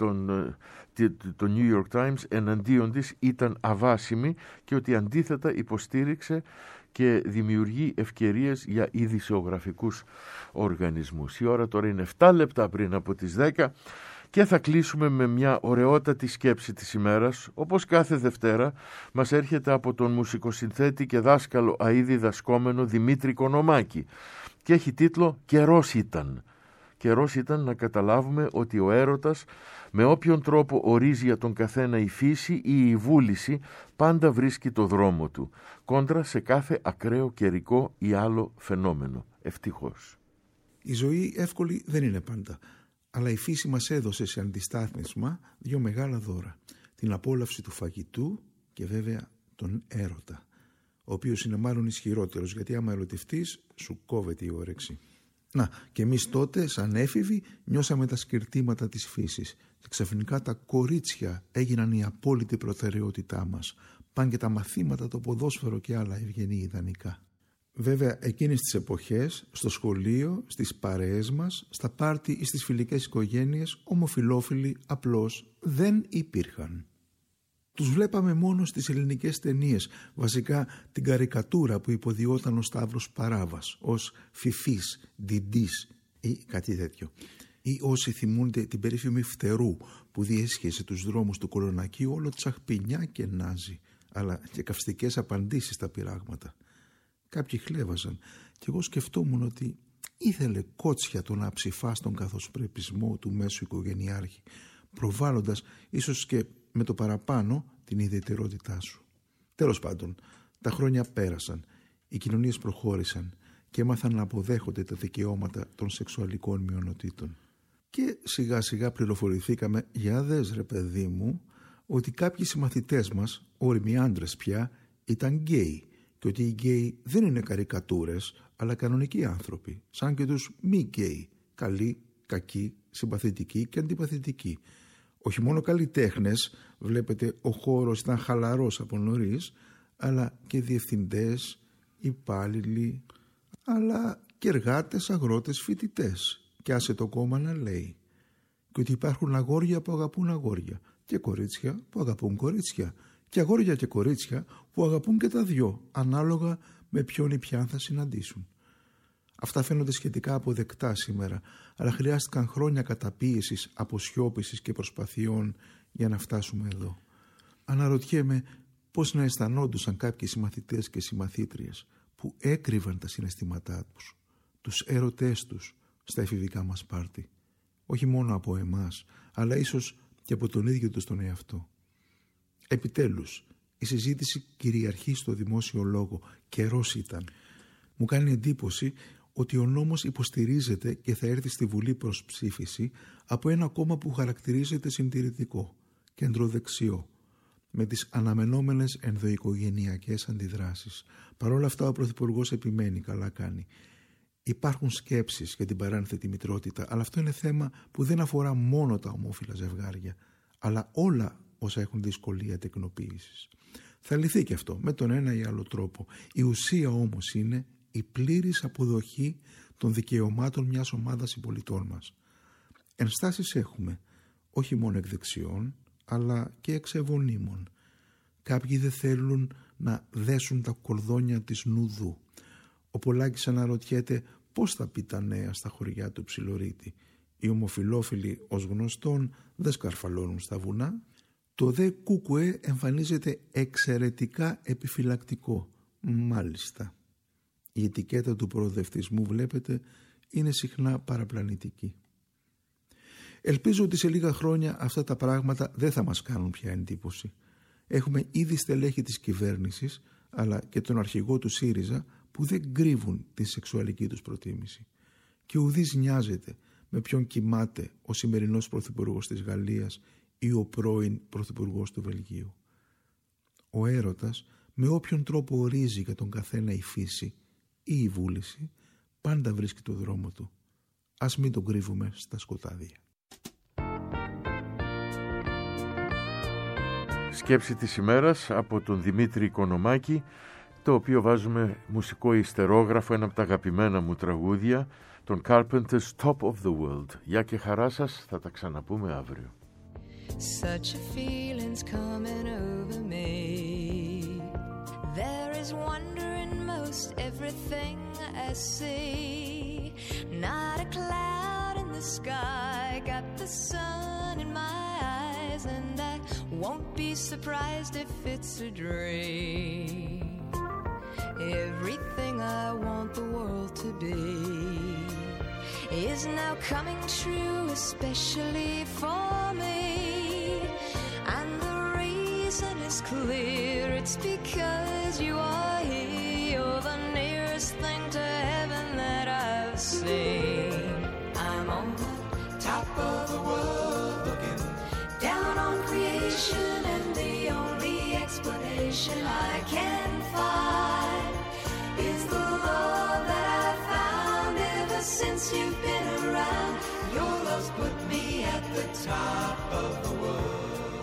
το New York Times εναντίον της ήταν αβάσιμη και ότι αντίθετα υποστήριξε και δημιουργεί ευκαιρίες για ειδησεογραφικούς οργανισμούς. Η ώρα τώρα είναι 7 λεπτά πριν από τις 10 και θα κλείσουμε με μια ωραιότατη σκέψη της ημέρας. Όπως κάθε Δευτέρα μας έρχεται από τον μουσικοσυνθέτη και δάσκαλο αΐδη δασκόμενο Δημήτρη Κονομάκη και έχει τίτλο «Καιρός ήταν». Καιρός ήταν να καταλάβουμε ότι ο έρωτας, με όποιον τρόπο ορίζει για τον καθένα η φύση ή η βούληση, πάντα βρίσκει το δρόμο του, κόντρα σε κάθε ακραίο καιρικό ή άλλο φαινόμενο. Ευτυχώς. Η ζωή εύκολη δεν είναι πάντα, αλλά η φύση μας έδωσε σε αντιστάθμισμα 2 μεγάλα δώρα. Την απόλαυση του φαγητού και βέβαια τον έρωτα, ο οποίος είναι μάλλον ισχυρότερος, γιατί άμα ερωτευτείς σου κόβεται η όρεξη. Να, και εμείς τότε σαν έφηβοι νιώσαμε τα σκυρτήματα της φύσης και ξαφνικά τα κορίτσια έγιναν η απόλυτη προτεραιότητά μας. Παν και τα μαθήματα, το ποδόσφαιρο και άλλα ευγενή ιδανικά. Βέβαια εκείνες τις εποχές, στο σχολείο, στις παρέες μας, στα πάρτι ή στις φιλικές οικογένειες, ομοφυλόφιλοι απλώς δεν υπήρχαν. Τους βλέπαμε μόνο στις ελληνικές ταινίες, βασικά την καρικατούρα που υποδιόταν ο Σταύρος Παράβας ως Φιφής, Διντής ή κάτι τέτοιο. Ή όσοι θυμούνται την περίφημη Φτερού που διέσχεσε τους δρόμους του Κολονακίου όλο τσαχπινιά και νάζι, αλλά και καυστικές απαντήσεις στα πειράγματα. Κάποιοι χλέβαζαν και εγώ σκεφτόμουν ότι ήθελε κότσια το να ψηφά στον καθοσπρεπισμό του μέσου οικογενειάρχη, προβάλλοντας ίσως και με το παραπάνω την ιδιαιτερότητά σου. Τέλος πάντων, τα χρόνια πέρασαν, οι κοινωνίες προχώρησαν και έμαθαν να αποδέχονται τα δικαιώματα των σεξουαλικών μειονοτήτων. Και σιγά σιγά πληροφορηθήκαμε, για δες ρε παιδί μου, ότι κάποιοι συμμαθητές μας, όριμοι άντρες πια, ήταν γκέι και ότι οι γκέι δεν είναι καρικατούρες, αλλά κανονικοί άνθρωποι, σαν και τους μη γκέι, καλοί, κακοί, συμπαθητικοί και αντιπαθητικοί. Όχι μόνο καλλιτέχνες, βλέπετε ο χώρος ήταν χαλαρός από νωρίς, αλλά και διευθυντές, υπάλληλοι, αλλά και εργάτες, αγρότες, φοιτητές. Κι άσε το κόμμα να λέει. Και ότι υπάρχουν αγόρια που αγαπούν αγόρια και κορίτσια που αγαπούν κορίτσια και αγόρια και κορίτσια που αγαπούν και τα δυο, ανάλογα με ποιον ή ποιαν θα συναντήσουν. Αυτά φαίνονται σχετικά αποδεκτά σήμερα, αλλά χρειάστηκαν χρόνια καταπίεσης, αποσιώπησης και προσπαθειών για να φτάσουμε εδώ. Αναρωτιέμαι πώς να αισθανόντουσαν κάποιοι συμμαθητές και συμμαθήτριες που έκρυβαν τα συναισθήματά τους, τους έρωτές τους στα εφηβικά μας πάρτι. Όχι μόνο από εμάς, αλλά ίσως και από τον ίδιο τους τον εαυτό. Επιτέλους, η συζήτηση κυριαρχεί στο δημόσιο λόγο. Καιρός ήταν. Μου κάνει εντύπωση ότι ο νόμος υποστηρίζεται και θα έρθει στη Βουλή προς ψήφιση από ένα κόμμα που χαρακτηρίζεται συντηρητικό, κεντροδεξιό, με τις αναμενόμενες ενδοοικογενειακές αντιδράσεις. Παρ' όλα αυτά ο Πρωθυπουργός επιμένει, καλά κάνει. Υπάρχουν σκέψεις για την παράνθετη μητρότητα, αλλά αυτό είναι θέμα που δεν αφορά μόνο τα ομόφυλα ζευγάρια, αλλά όλα όσα έχουν δυσκολία τεκνοποίησης. Θα λυθεί και αυτό με τον ένα ή άλλο τρόπο. Η ουσία όμως είναι η πλήρης αποδοχή των δικαιωμάτων μιας ομάδας συμπολιτών μας. Ενστάσεις έχουμε, όχι μόνο εκ δεξιών, αλλά και εξ ευωνύμων. Κάποιοι δεν θέλουν να δέσουν τα κορδόνια της νουδού. Ο Πολάκης αναρωτιέται πώς θα πει τα νέα στα χωριά του Ψιλορίτη. Οι ομοφυλόφιλοι ως γνωστόν δεν σκαρφαλώνουν στα βουνά. Το δε ΚΚΕ εμφανίζεται εξαιρετικά επιφυλακτικό. Μάλιστα. Η ετικέτα του προοδευτισμού, βλέπετε, είναι συχνά παραπλανητική. Ελπίζω ότι σε λίγα χρόνια αυτά τα πράγματα δεν θα μας κάνουν πια εντύπωση. Έχουμε ήδη στελέχη της κυβέρνησης, αλλά και τον αρχηγό του ΣΥΡΙΖΑ, που δεν κρύβουν τη σεξουαλική τους προτίμηση. Και ουδής νοιάζεται με ποιον κοιμάται ο σημερινός πρωθυπουργός της Γαλλίας ή ο πρώην πρωθυπουργός του Βελγίου. Ο έρωτας, με όποιον τρόπο ορίζει για τον καθένα η φύση ή η βούληση, πάντα βρίσκει το δρόμο του. Ας μην τον κρύβουμε στα σκοτάδια. Σκέψη της ημέρας από τον Δημήτρη Οικονομάκη, το οποίο βάζουμε μουσικό ιστερόγραφο, ένα από τα αγαπημένα μου τραγούδια, τον Carpenter's Top of the World. Γεια και χαρά σας, θα τα ξαναπούμε αύριο. Such a feeling's coming over me. There is wonder in most everything I see. Not a cloud in the sky, got the sun in my eyes, and I won't be surprised if it's a dream. Everything I want the world to be is now coming true, especially for me. And the reason is clear, it's because you are here. You're the nearest thing to heaven that I've seen. I'm on the top of the world, looking down on creation, and the only explanation I can find is the love that I found ever since you've been around. Your love's put me at the top of the world.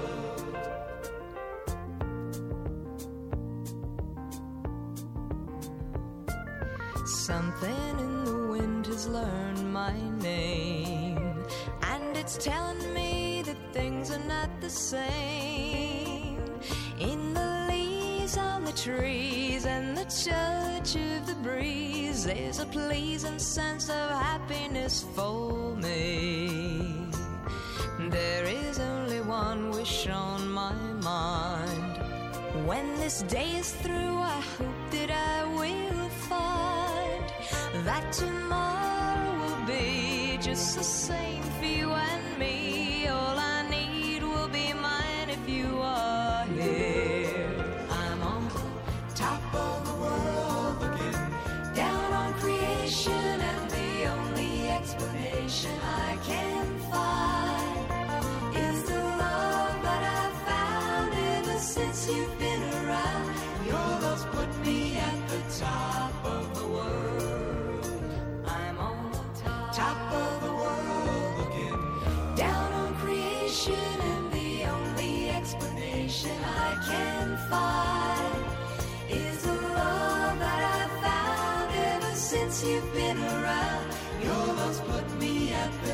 Something in the wind has learned my name, and it's telling me that things are not the same. In the leaves on the trees and the touch of the breeze, there's a pleasing sense of happiness for me. There is only one wish on my mind. When this day is through, I hope that I will find that tomorrow will be just the same for you and me. All I need will be mine if you are here. I'm on the top of the world, looking down on creation, and the only explanation I can find is the love that I've found ever since you've been around. Your love's put me at the top of the world. I'm on the top of the world, looking down on creation, and the only explanation I can find is the love that I've found ever since you've been around. Your love's put me at the